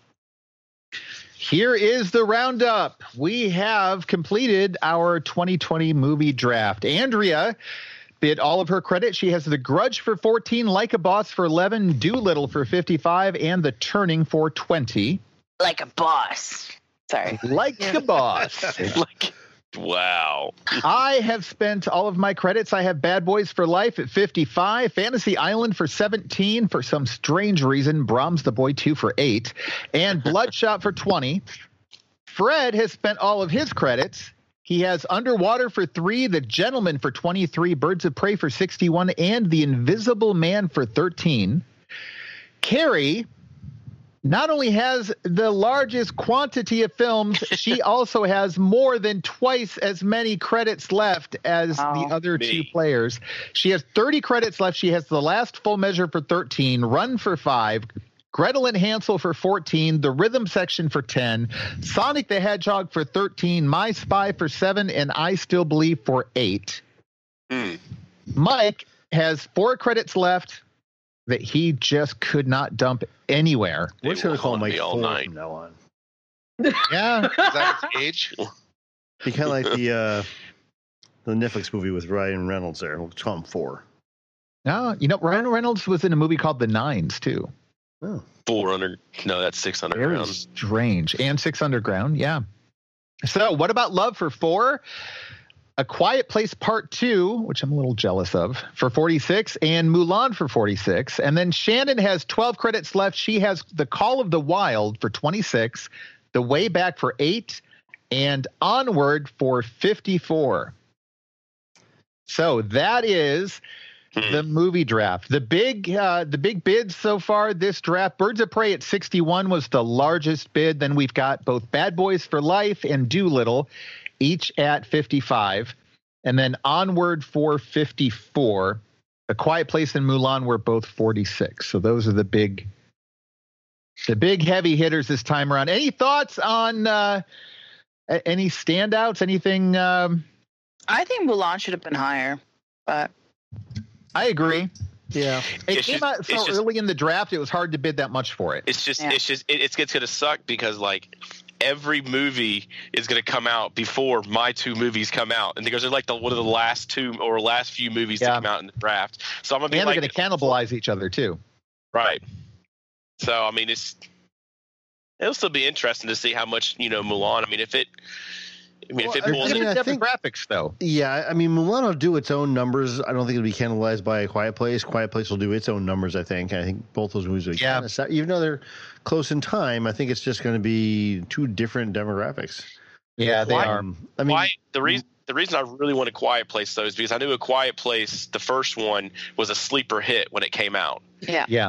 here is the roundup. We have completed our twenty twenty movie draft. Andrea bid all of her credit. She has The Grudge for fourteen, Like a Boss for eleven, Doolittle for fifty-five, and The Turning for twenty. Like a boss. Sorry. Like a Boss. Like, wow. I have spent all of my credits. I have Bad Boys for Life at fifty-five, Fantasy Island for seventeen, for some strange reason, Brahms the Boy two for eight, and Bloodshot for twenty. Fred has spent all of his credits. He has Underwater for three, The Gentleman for twenty-three, Birds of Prey for sixty-one, and The Invisible Man for thirteen. Carrie not only has the largest quantity of films, she also has more than twice as many credits left as Oh, the other me. two players. She has thirty credits left. She has The Last Full Measure for thirteen, Run for five, Gretel and Hansel for fourteen, The Rhythm Section for ten, Sonic the Hedgehog for thirteen, My Spy for seven, and I Still Believe for eight. Hmm. Mike has four credits left that he just could not dump anywhere. They We're just going will to call haunt Mike me all four night. from now on. Yeah. Is that its age? Be kind of like the uh, the Netflix movie with Ryan Reynolds there. We'll call him four. No, you know, Ryan Reynolds was in a movie called The Nines, too. Oh. Four hundred. No, that's six hundred Very round. strange. And Six Underground, yeah. So what about Love for four? A Quiet Place Part two, which I'm a little jealous of, for forty-six, and Mulan for forty-six. And then Shannon has twelve credits left. She has The Call of the Wild for twenty-six, The Way Back for eight, and Onward for fifty-four. So that is Hmm. the movie draft. The big uh, the big bids so far this draft, Birds of Prey at sixty-one was the largest bid. Then we've got both Bad Boys for Life and Doolittle, each at fifty-five. And then Onward for fifty-four. A Quiet Place and Mulan were both forty-six. So those are the big the big heavy hitters this time around. Any thoughts on uh, a- any standouts? Anything? Um, I think Mulan should have been higher, but I agree. Yeah. It It's came just- out so it's just- early in the draft, it was hard to bid that much for it. It's just, Yeah. it's just, it, it's, it's going to suck because like every movie is going to come out before my two movies come out, and because they're like the one of the last two or last few movies Yeah. to come out in the draft. So I'm going to be And like, they're going to cannibalize each other, too. right. So I mean, it's it'll still be interesting to see how much you know Mulan. I mean, if it, I mean, Well, if it I pulls, mean, Different I think- demographics, though. Yeah, I mean, Mulan will do its own numbers. I don't think it'll be cannibalized by A Quiet Place. Quiet Place will do its own numbers, I think. I think both those movies will be Yeah. kind of set. Even though they're close in time, I think it's just going to be two different demographics. Yeah, they Why- are. Um, I mean, Quiet, the reason the reason I really want a Quiet Place though is because I knew A Quiet Place, the first one, was a sleeper hit when it came out. yeah. Yeah.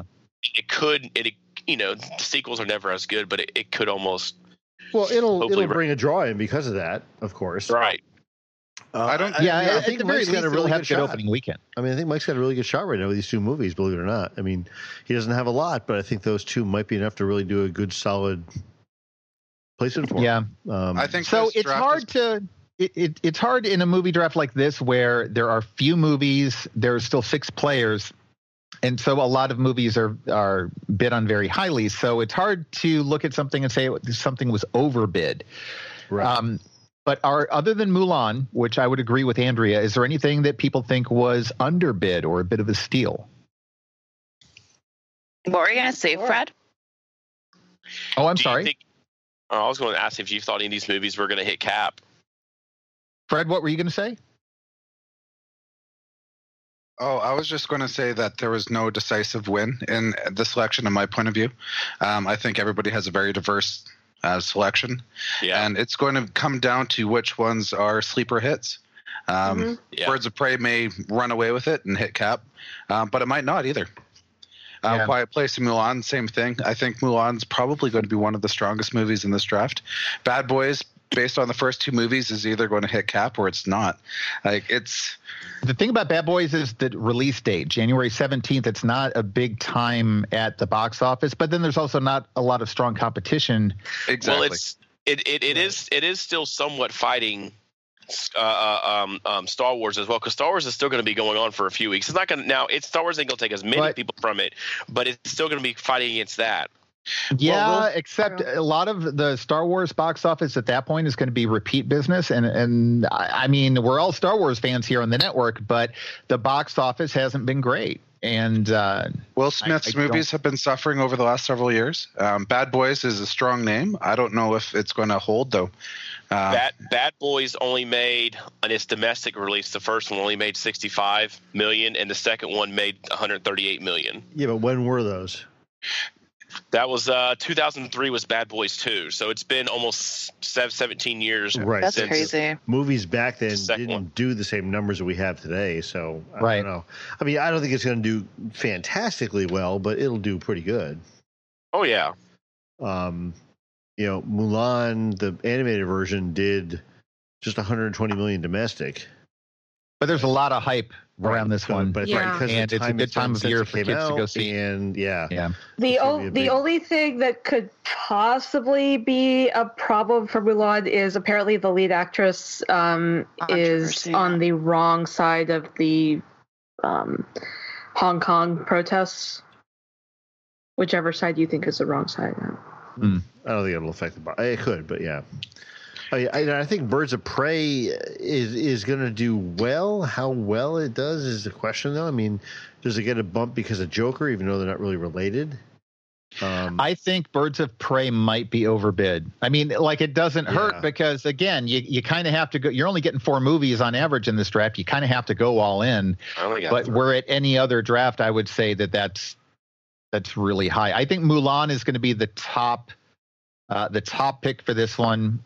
it could. It you know, sequels are never as good, but it, it could almost. Well, it'll it'll bring a draw in because of that, of course. Right. Uh, I don't. Yeah, I, I think Mike's got a really have good, good shot. opening weekend. I mean, I think Mike's got a really good shot right now with these two movies. Believe it or not, I mean, he doesn't have a lot, but I think those two might be enough to really do a good, solid placement for yeah. him. Um, I think so. It's hard is- to. It, it, it's hard in a movie draft like this where there are few movies. There are still six players. And so a lot of movies are, are bid on very highly. So it's hard to look at something and say something was overbid. Right. Um, but are, other than Mulan, which I would agree with Andrea, is there anything that people think was underbid or a bit of a steal? What were you going to say, Fred? Oh, I'm Do you sorry. think- oh, I was going to ask if you thought any of these movies were going to hit cap. Fred, what were you going to say? Oh, I was just going to say that there was no decisive win in the selection, in my point of view. Um, I think everybody has a very diverse uh, selection, Yeah. and it's going to come down to which ones are sleeper hits. Um, Mm-hmm. Yeah. Birds of Prey may run away with it and hit cap, um, but it might not either. Uh, Yeah. Quiet Place and Mulan, same thing. I think Mulan's probably going to be one of the strongest movies in this draft. Bad Boys, based on the first two movies, is either going to hit cap or it's not. Like it's. The thing about Bad Boys is the release date, January seventeenth. It's not a big time at the box office, but then there's also not a lot of strong competition. Exactly. Well, it's it it, it is it is still somewhat fighting uh, um, um, Star Wars as well, because Star Wars is still going to be going on for a few weeks. It's not going to now. It's Star Wars ain't going to take as many But- people from it, but it's still going to be fighting against that. Yeah, Well, we'll- except a lot of the Star Wars box office at that point is going to be repeat business. And, and I I mean, we're all Star Wars fans here on the network, but the box office hasn't been great. And uh, Will Smith's I- I movies have been suffering over the last several years. Um, Bad Boys is a strong name. I don't know if it's going to hold, though. Uh, Bad Bad Boys only made on its domestic release. The first one only made sixty-five million, and the second one made one hundred thirty-eight million. yeah, but when were those? That was uh, two thousand three was Bad Boys two, so it's been almost seven, seventeen years. Right. That's since- crazy. Movies back then Second didn't one. do the same numbers that we have today, so I Right. don't know. I mean, I don't think it's going to do fantastically well, but it'll do pretty good. Oh yeah, Um, you know, Mulan, the animated version, did just one hundred twenty million domestic. but there's a lot of hype around this So- one. but Yeah. because And the it's a good it's done time of since year it for came kids to go out, see. and yeah, Yeah. The It's gonna o- be a the big- only thing that could possibly be a problem for Mulan is apparently the lead actress um, is Controversy. on the wrong side of the um, Hong Kong protests. Whichever side you think is the wrong side. I don't think it'll affect the bar. It could, but yeah. I, I, I think Birds of Prey is is going to do well. How well it does is the question, though. I mean, does it get a bump because of Joker, even though they're not really related? Um, I think Birds of Prey might be overbid. I mean, like it doesn't Yeah. hurt because again, you, you kind of have to go. You're only getting four movies on average in this draft. You kind of have to go all in. I only got But three. where at any other draft, I would say that that's that's really high. I think Mulan is going to be the top uh, the top pick for this one.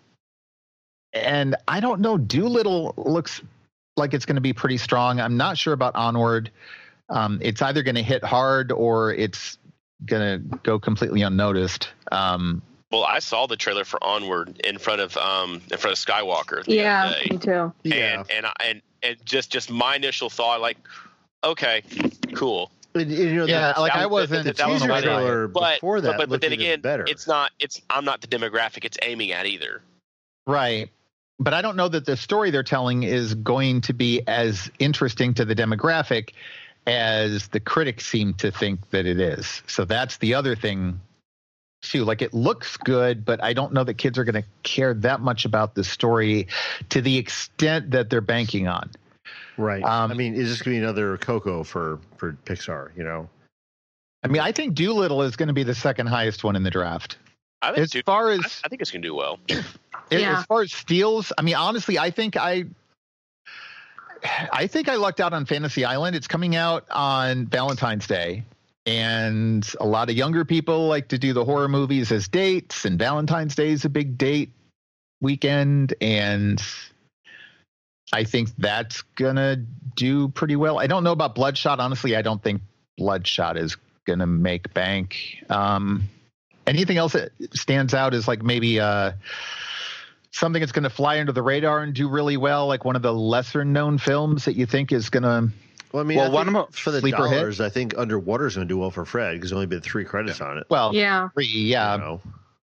And I don't know. Doolittle looks like it's going to be pretty strong. I'm not sure about Onward. Um, it's either going to hit hard or it's going to go completely unnoticed. Um, Well, I saw the trailer for Onward in front of um in front of Skywalker. The Yeah, other day. me too. yeah. And and I- and and just just my initial thought, like, okay, cool. And, and, you know, yeah, the, like that I was- wasn't. that the was teaser my- trailer But before that but, but, looked then even again, better. it's not. It's I'm not the demographic it's aiming at either. Right. But I don't know that the story they're telling is going to be as interesting to the demographic as the critics seem to think that it is. So that's the other thing, too. Like, it looks good, but I don't know that kids are going to care that much about the story to the extent that they're banking on. right. um, I mean, is this going to be another Coco for, for Pixar, you know? I mean, I think Doolittle is going to be the second highest one in the draft. I think As dude, far I, as I think it's gonna do well. As- Yeah. As far as steals, I mean, honestly, I think I, I think I lucked out on Fantasy Island. It's coming out on Valentine's Day, and a lot of younger people like to do the horror movies as dates, and Valentine's Day is a big date weekend, and I think that's gonna do pretty well. I don't know about Bloodshot. Honestly, I don't think Bloodshot is going to make bank. Um, anything else that stands out is like maybe uh, something that's going to fly under the radar and do really well, like one of the lesser known films that you think is going to. Well, I mean, well, I one of for the dollars, hit. I think Underwater is going to do well for Fred because there's only been three credits yeah. on it. Well, yeah, three, yeah. You know.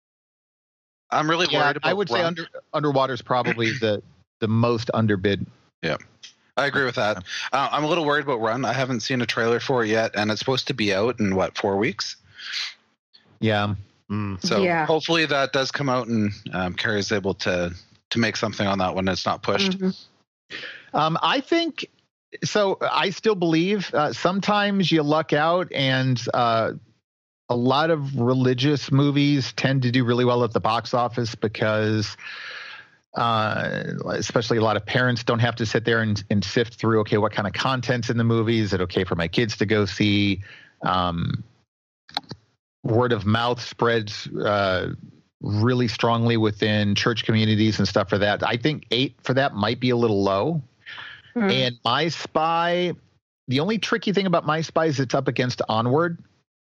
I'm really yeah, worried about I would Run. say under, Underwater is probably the, the most underbid. Yeah, I agree with that. Uh, I'm a little worried about Run. I haven't seen a trailer for it yet, and it's supposed to be out in, what, four weeks? Yeah. Mm. So yeah. hopefully that does come out and um, Carrie's able to, to make something on that when it's not pushed. Mm-hmm. Um, I think so. I still believe uh, sometimes you luck out, and uh, a lot of religious movies tend to do really well at the box office because, uh, especially a lot of parents don't have to sit there and, and sift through, okay, what kind of content's in the movie? Is it okay for my kids to go see? Um, word of mouth spreads uh, really strongly within church communities and stuff for that. I think eight for that might be a little low. Mm. And My Spy, the only tricky thing about My Spy is it's up against Onward.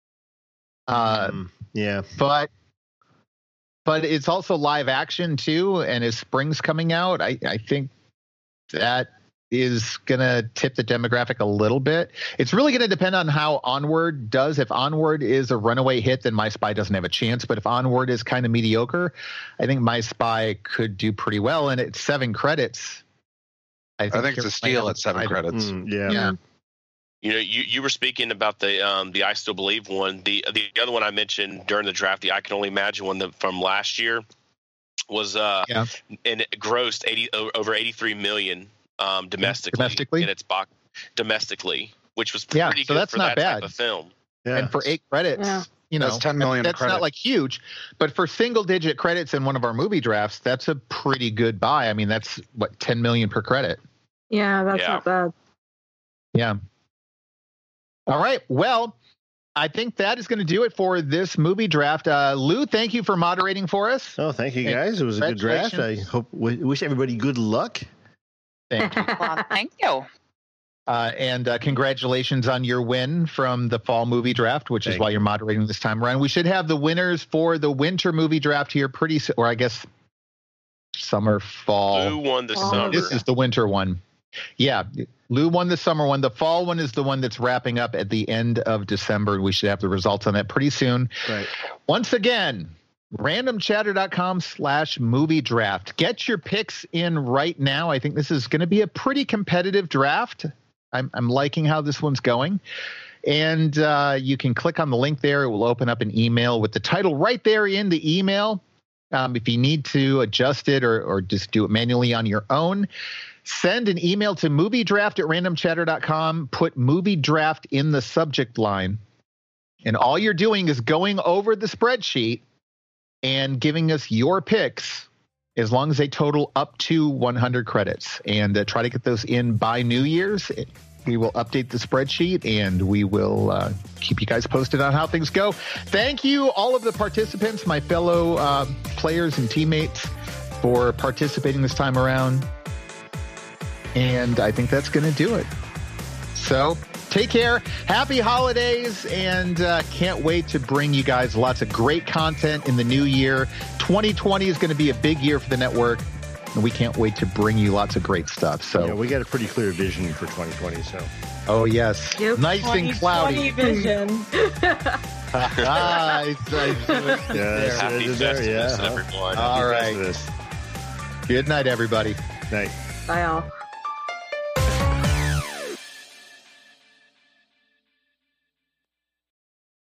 Uh, mm, yeah. But but it's also live action too, and as spring's coming out, I, I think that is going to tip the demographic a little bit. It's really going to depend on how Onward does. If Onward is a runaway hit, then My Spy doesn't have a chance. But if Onward is kind of mediocre, I think My Spy could do pretty well. And it's seven credits. I think, I think it's a steal at seven credits. Mm, yeah. yeah. You know, you, you were speaking about the um, the I Still Believe one. The the other one I mentioned during the draft, the I Can Only Imagine one that, from last year, was uh, yeah. and it grossed eighty over eighty-three million um, domestically. Domestically, in its box domestically, which was pretty yeah, good so that's for not that bad. type of film. Yeah. And for eight credits, yeah. you know, that's ten million. That's credit. not like huge, but for single digit credits in one of our movie drafts, that's a pretty good buy. I mean, that's what ten million per credit. Yeah, that's Yeah. not bad. Yeah. All right. Well, I think that is going to do it for this movie draft. Uh, Lou, thank you for moderating for us. Oh, thank you guys. It was a good draft. I hope wish everybody good luck. Thank you. Well, thank you. Uh, and uh, congratulations on your win from the fall movie draft, which Thank is why you're moderating this time around. We should have the winners for the winter movie draft here pretty soon, or I guess summer, fall. Who won the Oh, summer? This is the winter one. Yeah, Lou won the summer one. The fall one is the one that's wrapping up at the end of December. We should have the results on that pretty soon. Right. Once again, randomchatter.com slash movie draft. Get your picks in right now. I think this is going to be a pretty competitive draft. I'm, I'm liking how this one's going. And uh, you can click on the link there. It will open up an email with the title right there in the email. Um, if you need to adjust it or, or just do it manually on your own, send an email to moviedraft at randomchatter dot com. Put movie draft in the subject line. And all you're doing is going over the spreadsheet and giving us your picks as long as they total up to one hundred credits. And uh, try to get those in by New Year's. We will update the spreadsheet, and we will uh, keep you guys posted on how things go. Thank you, all of the participants, my fellow uh, players and teammates, for participating this time around. And I think that's going to do it. So take care. Happy holidays, and uh, can't wait to bring you guys lots of great content in the new year. twenty twenty is going to be a big year for the network, and we can't wait to bring you lots of great stuff. So yeah, we got a pretty clear vision for twenty twenty. So, oh yes, Yep. nice and cloudy. Vision. ah, it's, it's, it's yes, Happy it is there, Festivus, yeah. everyone. All right. Festivus. Good night, everybody. Night. Bye all.